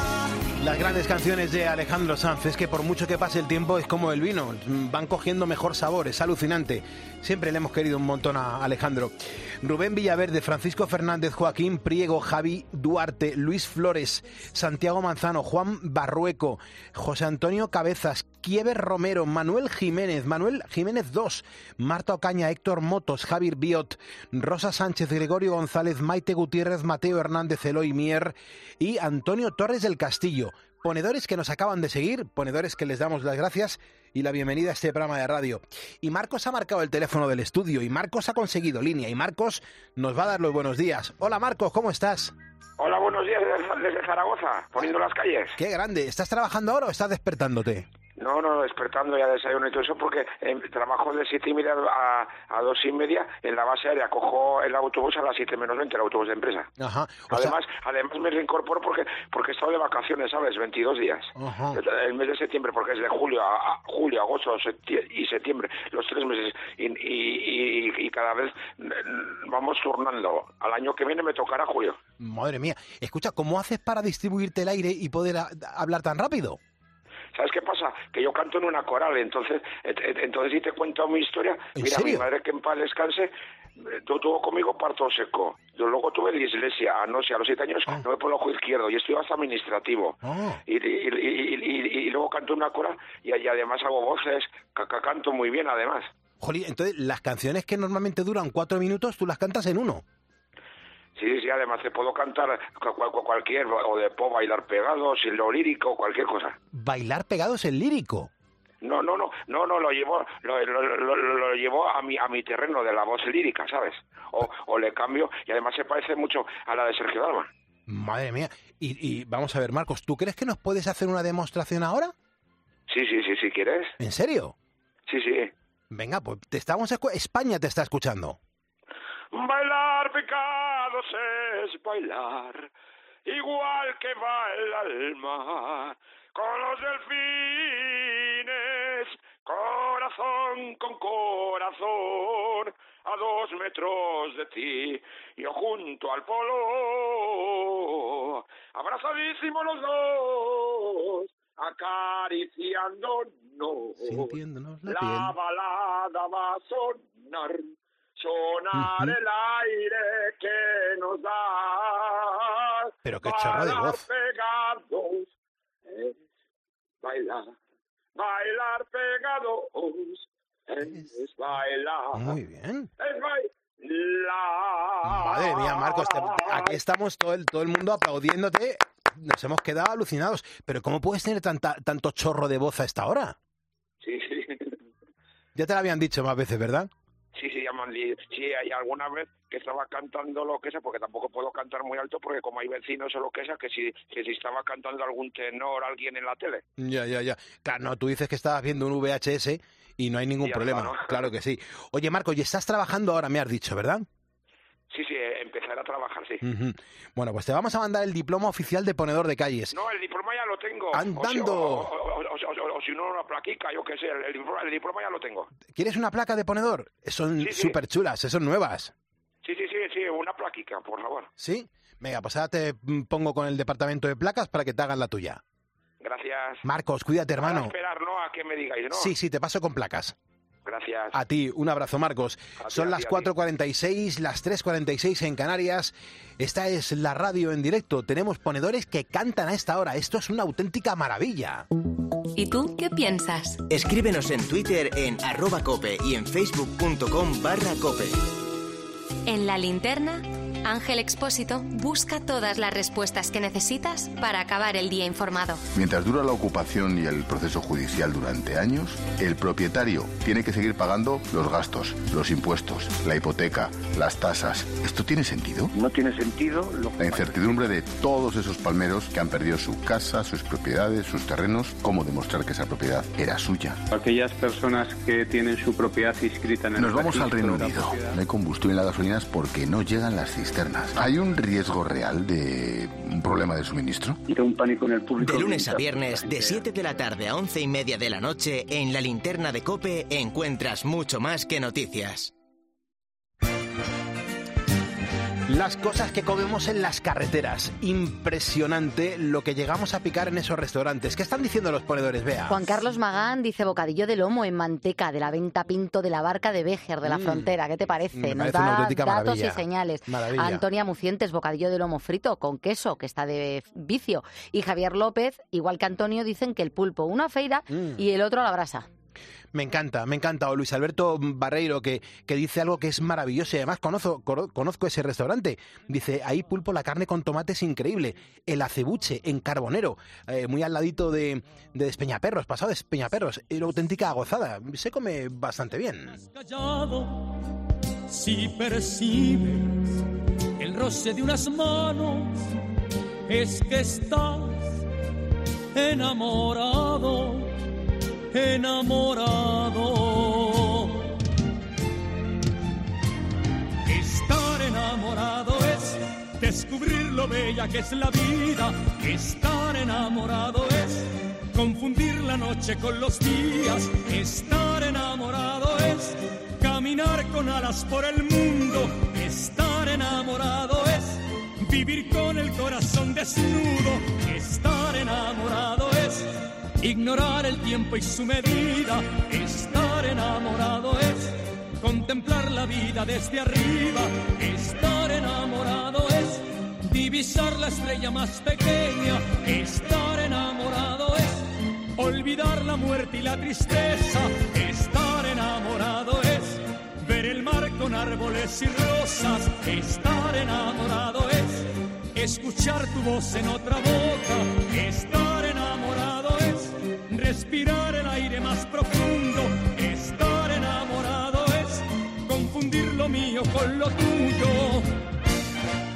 Las grandes canciones de Alejandro Sanz, es que por mucho que pase el tiempo es como el vino, van cogiendo mejor sabor, es alucinante. Siempre le hemos querido un montón a Alejandro. Rubén Villaverde, Francisco Fernández, Joaquín Priego, Javi Duarte, Luis Flores, Santiago Manzano, Juan Barrueco, José Antonio Cabezas, Kiever Romero, Manuel Jiménez, Manuel Jiménez dos, Marta Ocaña, Héctor Motos, Javier Biot, Rosa Sánchez, Gregorio González, Maite Gutiérrez, Mateo Hernández, Eloy Mier y Antonio Torres del Castillo. Ponedores que nos acaban de seguir, ponedores que les damos las gracias y la bienvenida a este programa de radio. Y Marcos ha marcado el teléfono del estudio y Marcos ha conseguido línea y Marcos nos va a dar los buenos días. Hola Marcos, ¿cómo estás? Hola, buenos días desde, desde Zaragoza, poniendo las calles. Qué grande, ¿estás trabajando ahora o estás despertándote? No, no, despertando ya desayuno y todo eso porque eh, trabajo de siete y media a, a dos y media en la base aérea. Cojo el autobús a las siete menos veinte, el autobús de empresa. Ajá. Además, sea... además me reincorporo porque porque he estado de vacaciones, ¿sabes? veintidós días. Ajá. El mes de septiembre, porque es de julio a, a julio, agosto septiembre, y septiembre, los tres meses. Y, y, y, y cada vez vamos turnando. Al año que viene me tocará julio. Madre mía. Escucha, ¿cómo haces para distribuirte el aire y poder a, hablar tan rápido? ¿Sabes qué pasa? Que yo canto en una coral, entonces entonces si te cuento mi historia, mira, serio? Mi madre, que en paz descanse, tuvo conmigo parto seco. Yo luego tuve dislexia, no sé, a los siete años ah. no me pongo ojo izquierdo y estoy hasta administrativo. Ah. Y, y, y, y, y luego canto en una coral y, y además hago voces, c- canto muy bien además. Jolín, entonces las canciones que normalmente duran cuatro minutos, tú las cantas en uno. Sí, sí, además te puedo cantar cual, cualquier, o de pop, bailar pegados, sin lo lírico, cualquier cosa. ¿Bailar pegados en lírico? No, no, no, no, no, lo llevo, lo, lo, lo, lo llevo a mi, a mi terreno de la voz lírica, ¿sabes? O, o le cambio, y además se parece mucho a la de Sergio Dalma. Madre mía. Y, y vamos a ver, Marcos, ¿tú crees que nos puedes hacer una demostración ahora? Sí, sí, sí, si quieres. ¿En serio? Sí, sí. Venga, pues te estamos escu- España te está escuchando. Bailar pecados es bailar igual que va el alma con los delfines, corazón con corazón, a dos metros de ti, yo junto al polo, abrazadísimos los dos, acariciándonos, sintiéndonos la, la piel. balada va a sonar, sonar uh-huh. el aire que nos da. Pero qué chorro de voz. Pegados, es bailar, bailar pegados, es, es bailar. Muy bien. Es bailar. Madre mía, Marcos, te, aquí estamos todo el, todo el mundo aplaudiéndote. Nos hemos quedado alucinados. Pero ¿cómo puedes tener tanta, tanto chorro de voz a esta hora? Sí, sí. Ya te lo habían dicho más veces, ¿verdad? Sí, sí, ya me han dicho. Sí, hay alguna vez que estaba cantando lo que sea, porque tampoco puedo cantar muy alto, porque como hay vecinos o lo que sea, que si, que si estaba cantando algún tenor, alguien en la tele. Ya, ya, ya. Claro, no, tú dices que estabas viendo un V H S y no hay ningún problema. Está, ¿no? Claro que sí. Oye, Marco, y estás trabajando ahora, me has dicho, ¿verdad? Sí, sí, empezar a trabajar, sí. Uh-huh. Bueno, pues te vamos a mandar el diploma oficial de ponedor de calles. No, el diploma ya lo tengo. ¡Andando! O, si, o, o, o, o, o si no, una plaquica, yo qué sé, el, el, diploma, el diploma ya lo tengo. ¿Quieres una placa de ponedor? Son sí, súper sí. chulas, son nuevas. Sí, sí, sí, sí, una plaquica, por favor. ¿Sí? Venga, pues ahora te pongo con el departamento de placas para que te hagan la tuya. Gracias. Marcos, cuídate, hermano. Para esperar, ¿no? A que me digáis, ¿no? Sí, sí, te paso con placas. Gracias. A ti, un abrazo, Marcos. A Son ti, las cuatro cuarenta y seis, las tres cuarenta y seis en Canarias. Esta es la radio en directo. Tenemos ponedores que cantan a esta hora. Esto es una auténtica maravilla. ¿Y tú qué piensas? Escríbenos en Twitter en arroba cope y en facebook.com barra cope. En La Linterna, Ángel Expósito busca todas las respuestas que necesitas para acabar el día informado. Mientras dura la ocupación y el proceso judicial durante años, el propietario tiene que seguir pagando los gastos, los impuestos, la hipoteca, las tasas. ¿Esto tiene sentido? No tiene sentido. Lo... La incertidumbre de todos esos palmeros que han perdido su casa, sus propiedades, sus terrenos. ¿Cómo demostrar que esa propiedad era suya? Aquellas personas que tienen su propiedad inscrita en el Nos vamos al Reino registro de la Unido. propiedad. No hay combustible en las gasolinas porque no llegan las cisternas. ¿Hay un riesgo real de un problema de suministro? De un pánico en el público. De lunes a viernes, de siete de la tarde a once y media de la noche, en La Linterna de COPE encuentras mucho más que noticias. Las cosas que comemos en las carreteras. Impresionante lo que llegamos a picar en esos restaurantes. ¿Qué están diciendo los ponedores, Bea? Juan Carlos Magán dice bocadillo de lomo en manteca de la Venta Pinto de la Barca de Béjar, de la mm. Frontera. ¿Qué te parece? Me Nos parece una da auténtica datos maravilla. y señales. Maravilla. Antonia Mucientes, bocadillo de lomo frito con queso, que está de vicio. Y Javier López, igual que Antonio, dicen que el pulpo una feira mm. y el otro a la brasa. Me encanta, me encanta. O Luis Alberto Barreiro, que, que dice algo que es maravilloso. Y además conozco, conozco ese restaurante. Dice, ahí pulpo, la carne con tomate es increíble. El acebuche en Carbonero, eh, muy al ladito de, de Despeñaperros, pasado de Despeñaperros. Es una auténtica gozada. Se come bastante bien. Callado, si percibes el roce de unas manos, es que estás enamorado. Enamorado. Estar enamorado es descubrir lo bella que es la vida. Estar enamorado es confundir la noche con los días. Estar enamorado es caminar con alas por el mundo. Estar enamorado es vivir con el corazón desnudo. Estar enamorado es ignorar el tiempo y su medida. Estar enamorado es contemplar la vida desde arriba. Estar enamorado es divisar la estrella más pequeña. Estar enamorado es olvidar la muerte y la tristeza. Estar enamorado es ver el mar con árboles y rosas. Estar enamorado es escuchar tu voz en otra boca. Estar enamorado es respirar el aire más profundo. Estar enamorado es confundir lo mío con lo tuyo.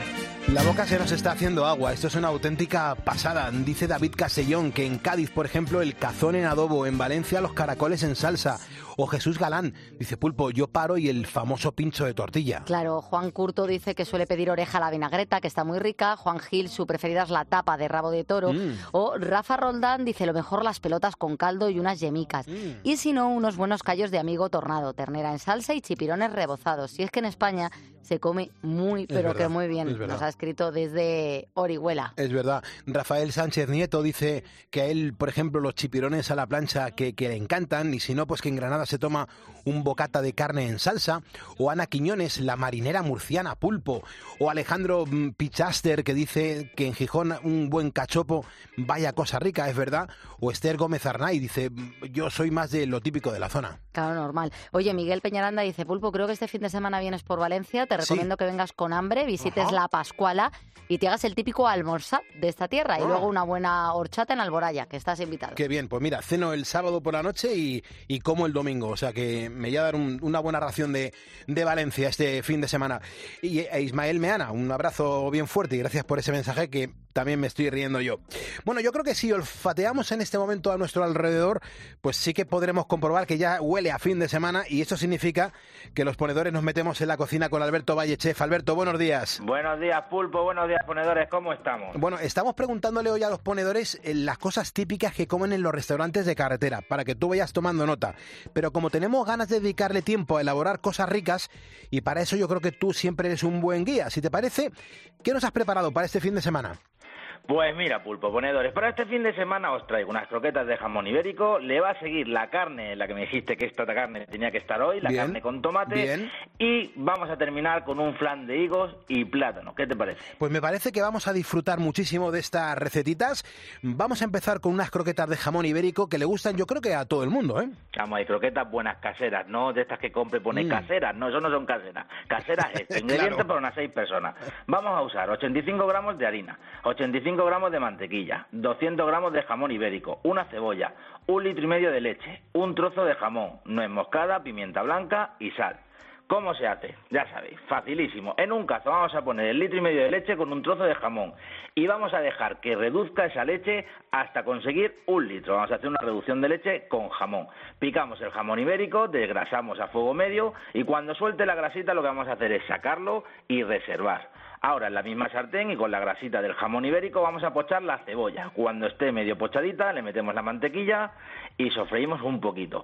La boca se nos está haciendo agua, esto es una auténtica pasada. Dice David Castellón que en Cádiz, por ejemplo, el cazón en adobo, en Valencia los caracoles en salsa. O Jesús Galán dice, Pulpo, yo paro y el famoso pincho de tortilla. Claro, Juan Curto dice que suele pedir oreja a la vinagreta, que está muy rica. Juan Gil, su preferida es la tapa de rabo de toro. Mm. O Rafa Roldán dice, lo mejor las pelotas con caldo y unas yemicas. Mm. Y si no, unos buenos callos de amigo tornado, ternera en salsa y chipirones rebozados. Si es que en España se come muy, pero que muy bien. Nos ha escrito desde Orihuela. Es verdad. Rafael Sánchez Nieto dice que a él, por ejemplo, los chipirones a la plancha que, que le encantan, y si no, pues que en Granada se toma un bocata de carne en salsa. O Ana Quiñones, la marinera murciana, pulpo. O Alejandro Pichaster, que dice que en Gijón un buen cachopo, vaya cosa rica, es verdad. O Esther Gómez Arnay dice, yo soy más de lo típico de la zona. Claro, normal. Oye, Miguel Peñaranda dice, Pulpo, creo que este fin de semana vienes por Valencia, te recomiendo sí. que vengas con hambre, visites Ajá. la Pascuala y te hagas el típico almorzar de esta tierra oh. y luego una buena horchata en Alboraya, que estás invitado. Qué bien, pues mira, ceno el sábado por la noche y, y como el domingo, o sea que me voy a dar un, una buena ración de, de Valencia este fin de semana. Y a Ismael Meana, un abrazo bien fuerte y gracias por ese mensaje que también me estoy riendo yo. Bueno, yo creo que si olfateamos en este momento a nuestro alrededor, pues sí que podremos comprobar que ya huele a fin de semana y esto significa que los ponedores nos metemos en la cocina con Alberto Valle, chef. Alberto, buenos días. Buenos días, Pulpo, buenos días, ponedores, ¿cómo estamos? Bueno, estamos preguntándole hoy a los ponedores las cosas típicas que comen en los restaurantes de carretera, para que tú vayas tomando nota. Pero como tenemos ganas de dedicarle tiempo a elaborar cosas ricas, y para eso yo creo que tú siempre eres un buen guía. Si te parece, ¿qué nos has preparado para este fin de semana? Pues mira, Pulpo, ponedores, para este fin de semana os traigo unas croquetas de jamón ibérico, le va a seguir la carne, la que me dijiste que esta carne tenía que estar hoy, la bien, carne con tomate, bien. Y vamos a terminar con un flan de higos y plátano. ¿Qué te parece? Pues me parece que vamos a disfrutar muchísimo de estas recetitas. Vamos a empezar con unas croquetas de jamón ibérico que le gustan, yo creo que a todo el mundo, ¿eh? Vamos, hay croquetas buenas caseras, no de estas que compre pone mm. caseras, no, eso no son caseras. Caseras es ingredientes claro. para unas seis personas. Vamos a usar ochenta y cinco gramos de harina, ochenta y cinco gramos de mantequilla, doscientos gramos de jamón ibérico, una cebolla, un litro y medio de leche, un trozo de jamón, nuez moscada, pimienta blanca y sal. ¿Cómo se hace? Ya sabéis, facilísimo. En un cazo vamos a poner el litro y medio de leche con un trozo de jamón y vamos a dejar que reduzca esa leche hasta conseguir un litro. Vamos a hacer una reducción de leche con jamón. Picamos el jamón ibérico, desgrasamos a fuego medio y cuando suelte la grasita lo que vamos a hacer es sacarlo y reservar. Ahora en la misma sartén y con la grasita del jamón ibérico vamos a pochar la cebolla. Cuando esté medio pochadita le metemos la mantequilla y sofreímos un poquito.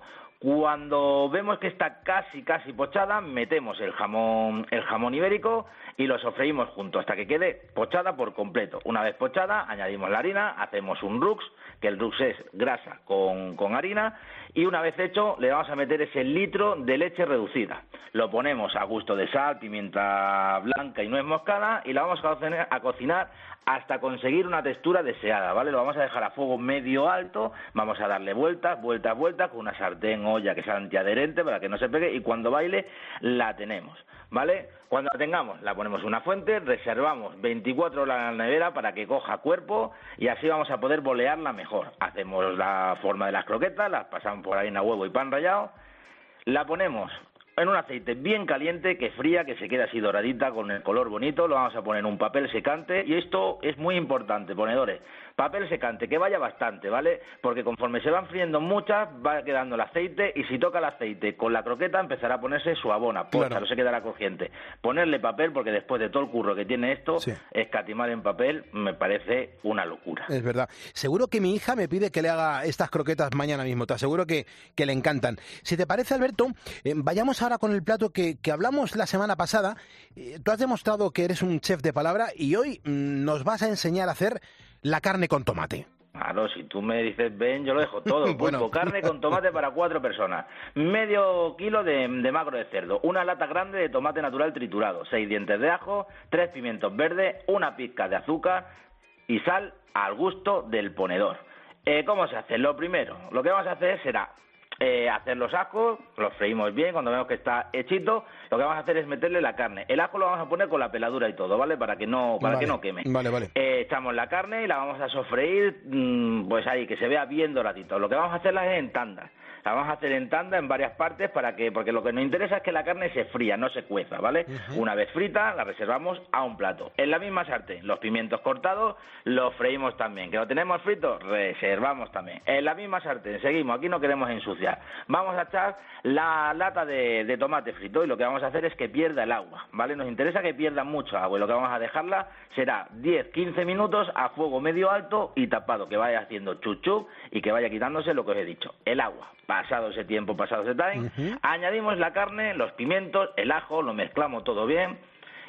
Cuando vemos que está casi casi pochada metemos el jamón el jamón ibérico y lo sofreímos junto hasta que quede pochada por completo. Una vez pochada añadimos la harina, hacemos un rux, que el rux es grasa con, con harina, y una vez hecho le vamos a meter ese litro de leche reducida. Lo ponemos a gusto de sal, pimienta blanca y nuez moscada y la vamos a cocinar, a cocinar hasta conseguir una textura deseada, ¿vale? Lo vamos a dejar a fuego medio alto, vamos a darle vueltas, vueltas, vueltas, con una sartén, olla que sea antiadherente para que no se pegue y cuando baile la tenemos, ¿vale? Cuando la tengamos la ponemos en una fuente, reservamos veinticuatro horas en la nevera para que coja cuerpo y así vamos a poder bolearla mejor. Hacemos la forma de las croquetas, las pasamos por harina, huevo y pan rallado, la ponemos en un aceite bien caliente, que fría, que se quede así doradita con el color bonito, lo vamos a poner en un papel secante y esto es muy importante, ponedores, papel secante, que vaya bastante, ¿vale? Porque conforme se van friendo muchas, va quedando el aceite y si toca el aceite con la croqueta empezará a ponerse suavona, pocha, claro. no se quedará crujiente. Ponerle papel, porque después de todo el curro que tiene esto, sí. escatimar en papel me parece una locura. Es verdad. Seguro que mi hija me pide que le haga estas croquetas mañana mismo, te aseguro que, que le encantan. Si te parece, Alberto, eh, vayamos a ahora con el plato que, que hablamos la semana pasada. Eh, tú has demostrado que eres un chef de palabra y hoy mm, nos vas a enseñar a hacer la carne con tomate. Claro, si tú me dices ven, yo lo dejo todo. Bueno. Pulpo, carne con tomate para cuatro personas. Medio kilo de, de magro de cerdo, una lata grande de tomate natural triturado, seis dientes de ajo, tres pimientos verdes, una pizca de azúcar y sal al gusto del ponedor. Eh, ¿Cómo se hace? Lo primero, lo que vamos a hacer será eh, hacer los ajos, los freímos bien, cuando vemos que está hechito, lo que vamos a hacer es meterle la carne. El ajo lo vamos a poner con la peladura y todo, ¿vale? Para que no para vale. que no queme. Vale, vale. Eh, echamos la carne y la vamos a sofreír, mmm, pues ahí, que se vea bien doradito. Lo que vamos a hacerla es en tandas. La vamos a hacer en tanda en varias partes para que, porque lo que nos interesa es que la carne se fría, no se cueza, ¿vale? Uh-huh. Una vez frita, la reservamos a un plato. En la misma sartén, los pimientos cortados los freímos también. ¿Que lo tenemos frito? Reservamos también. En la misma sartén, seguimos, aquí no queremos ensuciar. Vamos a echar la lata de, de tomate frito y lo que vamos a hacer es que pierda el agua, ¿vale? Nos interesa que pierda mucho agua y lo que vamos a dejarla será diez a quince minutos a fuego medio alto y tapado, que vaya haciendo chup-chup y que vaya quitándose lo que os he dicho, el agua. Pasado ese tiempo, pasado ese time, uh-huh. añadimos la carne, los pimientos, el ajo, lo mezclamos todo bien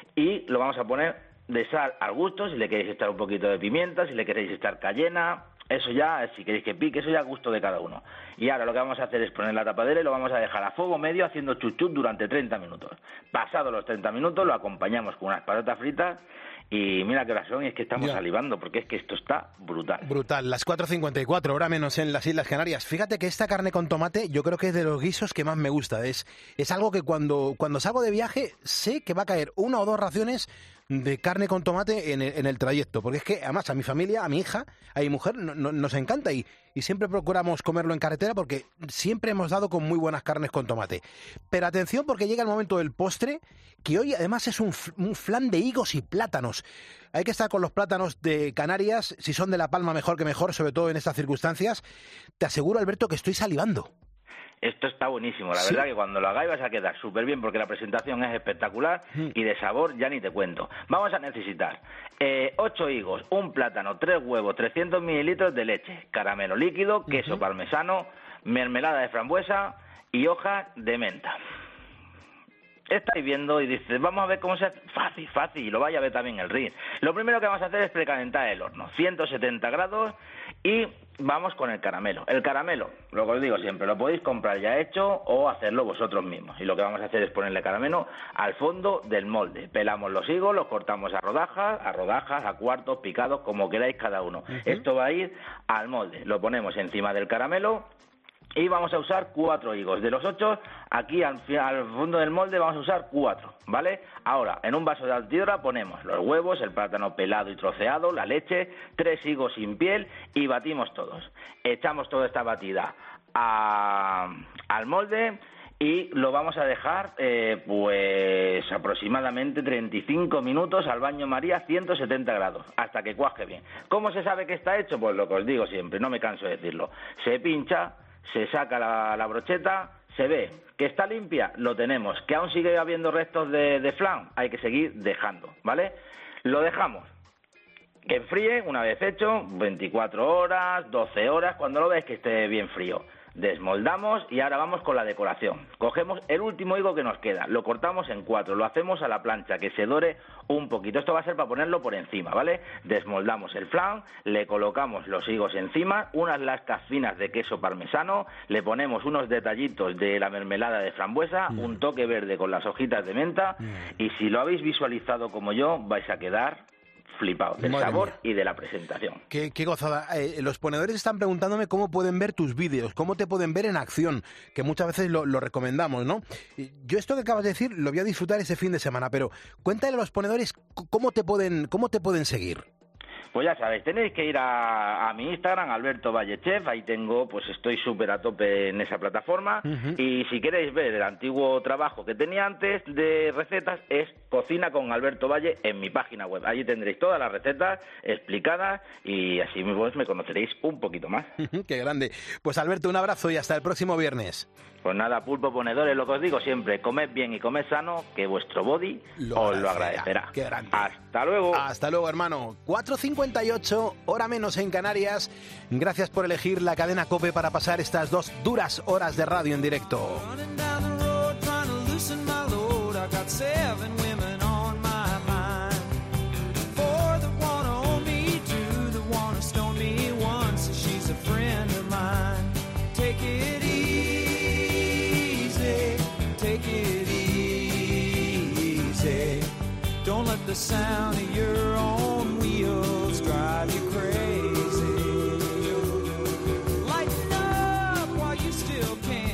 y lo vamos a poner de sal al gusto, si le queréis echar un poquito de pimienta, si le queréis echar cayena, eso ya, si queréis que pique, eso ya a gusto de cada uno. Y ahora lo que vamos a hacer es poner la tapadera y lo vamos a dejar a fuego medio haciendo chuchut durante treinta minutos. Pasados los treinta minutos lo acompañamos con unas patatas fritas. Y mira qué horas son, y es que estamos ya. salivando, porque es que esto está brutal. Brutal, las cuatro cincuenta y cuatro, hora menos en las Islas Canarias. Fíjate que esta carne con tomate yo creo que es de los guisos que más me gusta. Es, es algo que cuando, cuando salgo de viaje sé que va a caer una o dos raciones de carne con tomate en el, en el trayecto, porque es que además a mi familia, a mi hija, a mi mujer no, no, nos encanta y, y siempre procuramos comerlo en carretera porque siempre hemos dado con muy buenas carnes con tomate. Pero atención porque llega el momento del postre, que hoy además es un, un flan de higos y plátanos. Hay que estar con los plátanos de Canarias, si son de La Palma mejor que mejor, sobre todo en estas circunstancias. Te aseguro, Alberto, que estoy salivando. Esto está buenísimo, la ¿Sí? verdad que cuando lo hagáis vais a quedar súper bien porque la presentación es espectacular mm. y de sabor ya ni te cuento. Vamos a necesitar eh, ocho higos, un plátano, tres huevos, trescientos mililitros de leche, caramelo líquido, queso uh-huh. parmesano, mermelada de frambuesa y hojas de menta. Estáis viendo y dices, vamos a ver cómo se hace. Fácil, fácil, y lo vaya a ver también el ring. Lo primero que vamos a hacer es precalentar el horno, ciento setenta grados, y vamos con el caramelo. El caramelo, lo que os digo siempre, lo podéis comprar ya hecho o hacerlo vosotros mismos. Y lo que vamos a hacer es ponerle caramelo al fondo del molde. Pelamos los higos, los cortamos a rodajas, a rodajas, a cuartos, picados, como queráis cada uno. Uh-huh. Esto va a ir al molde. Lo ponemos encima del caramelo. Y vamos a usar cuatro higos. De los ocho, aquí al, al fondo del molde vamos a usar cuatro, ¿vale? Ahora, en un vaso de altidora ponemos los huevos, el plátano pelado y troceado, la leche, tres higos sin piel y batimos todos. Echamos toda esta batida a, al molde y lo vamos a dejar eh, pues aproximadamente treinta y cinco minutos al baño María, ciento setenta grados, hasta que cuaje bien. ¿Cómo se sabe que está hecho? Pues lo que os digo siempre, no me canso de decirlo. Se pincha, se saca la, la brocheta, se ve que está limpia, lo tenemos. Que aún sigue habiendo restos de, de flan, hay que seguir dejando, ¿vale? Lo dejamos que enfríe, una vez hecho, veinticuatro horas, doce horas, cuando lo veis que esté bien frío. Desmoldamos y ahora vamos con la decoración. Cogemos el último higo que nos queda, lo cortamos en cuatro, lo hacemos a la plancha, que se dore un poquito. Esto va a ser para ponerlo por encima, ¿vale? Desmoldamos el flan, le colocamos los higos encima, unas lascas finas de queso parmesano, le ponemos unos detallitos de la mermelada de frambuesa, mm. un toque verde con las hojitas de menta, mm. y si lo habéis visualizado como yo, vais a quedar flipado del Madre sabor mía. Y de la presentación. Qué, qué gozada. Eh, los ponedores están preguntándome cómo pueden ver tus vídeos, cómo te pueden ver en acción, que muchas veces lo, lo recomendamos, ¿no? Yo esto que acabas de decir lo voy a disfrutar este fin de semana, pero cuéntale a los ponedores cómo te pueden, cómo te pueden seguir. Pues ya sabéis, tenéis que ir a, a mi Instagram, Alberto Valle Chef, ahí tengo, pues estoy súper a tope en esa plataforma, uh-huh. y si queréis ver el antiguo trabajo que tenía antes de recetas, es Cocina con Alberto Valle en mi página web. Allí tendréis todas las recetas explicadas y así pues, me conoceréis un poquito más. ¡Qué grande! Pues Alberto, un abrazo y hasta el próximo viernes. Pues nada, pulpo ponedores, lo que os digo siempre, comed bien y comed sano, que vuestro body lo os lo agradecerá. Qué grande. Hasta luego. Hasta luego, hermano. cuatro cincuenta y ocho, hora menos en Canarias. Gracias por elegir la cadena COPE para pasar estas dos duras horas de radio en directo. The sound of your own wheels drive you crazy. Lighten up while you still can.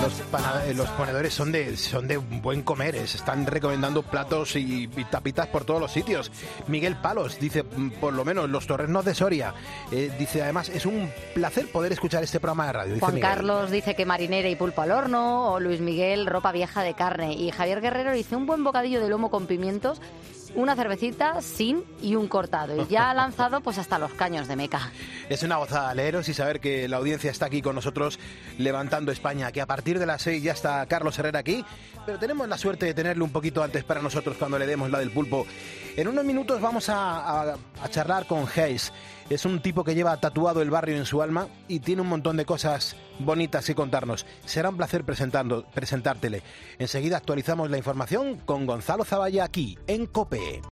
los, pana- los ponedores son de, son de buen comer, eh, se están recomendando platos y, y tapitas por todos los sitios. Miguel Palos dice, por lo menos, los torrenos de Soria. Eh, dice, además, es un placer poder escuchar este programa de radio. Dice Juan Miguel. Carlos dice que marinera y pulpo al horno, o Luis Miguel, ropa vieja de carne. Y Javier Guerrero dice, un buen bocadillo de lomo con pimientos, una cervecita sin y un cortado. Y ya ha lanzado pues hasta los caños de Meca. Es una gozada leeros y saber que la audiencia está aquí con nosotros levantando España, que a partir de las seis ya está Carlos Herrera aquí, pero tenemos la suerte de tenerlo un poquito antes para nosotros cuando le demos la del pulpo. En unos minutos vamos a, a, a charlar con Hayes. Es un tipo que lleva tatuado el barrio en su alma y tiene un montón de cosas bonitas que contarnos. Será un placer presentando, presentártele. Enseguida actualizamos la información con Gonzalo Zavalla aquí en COPE.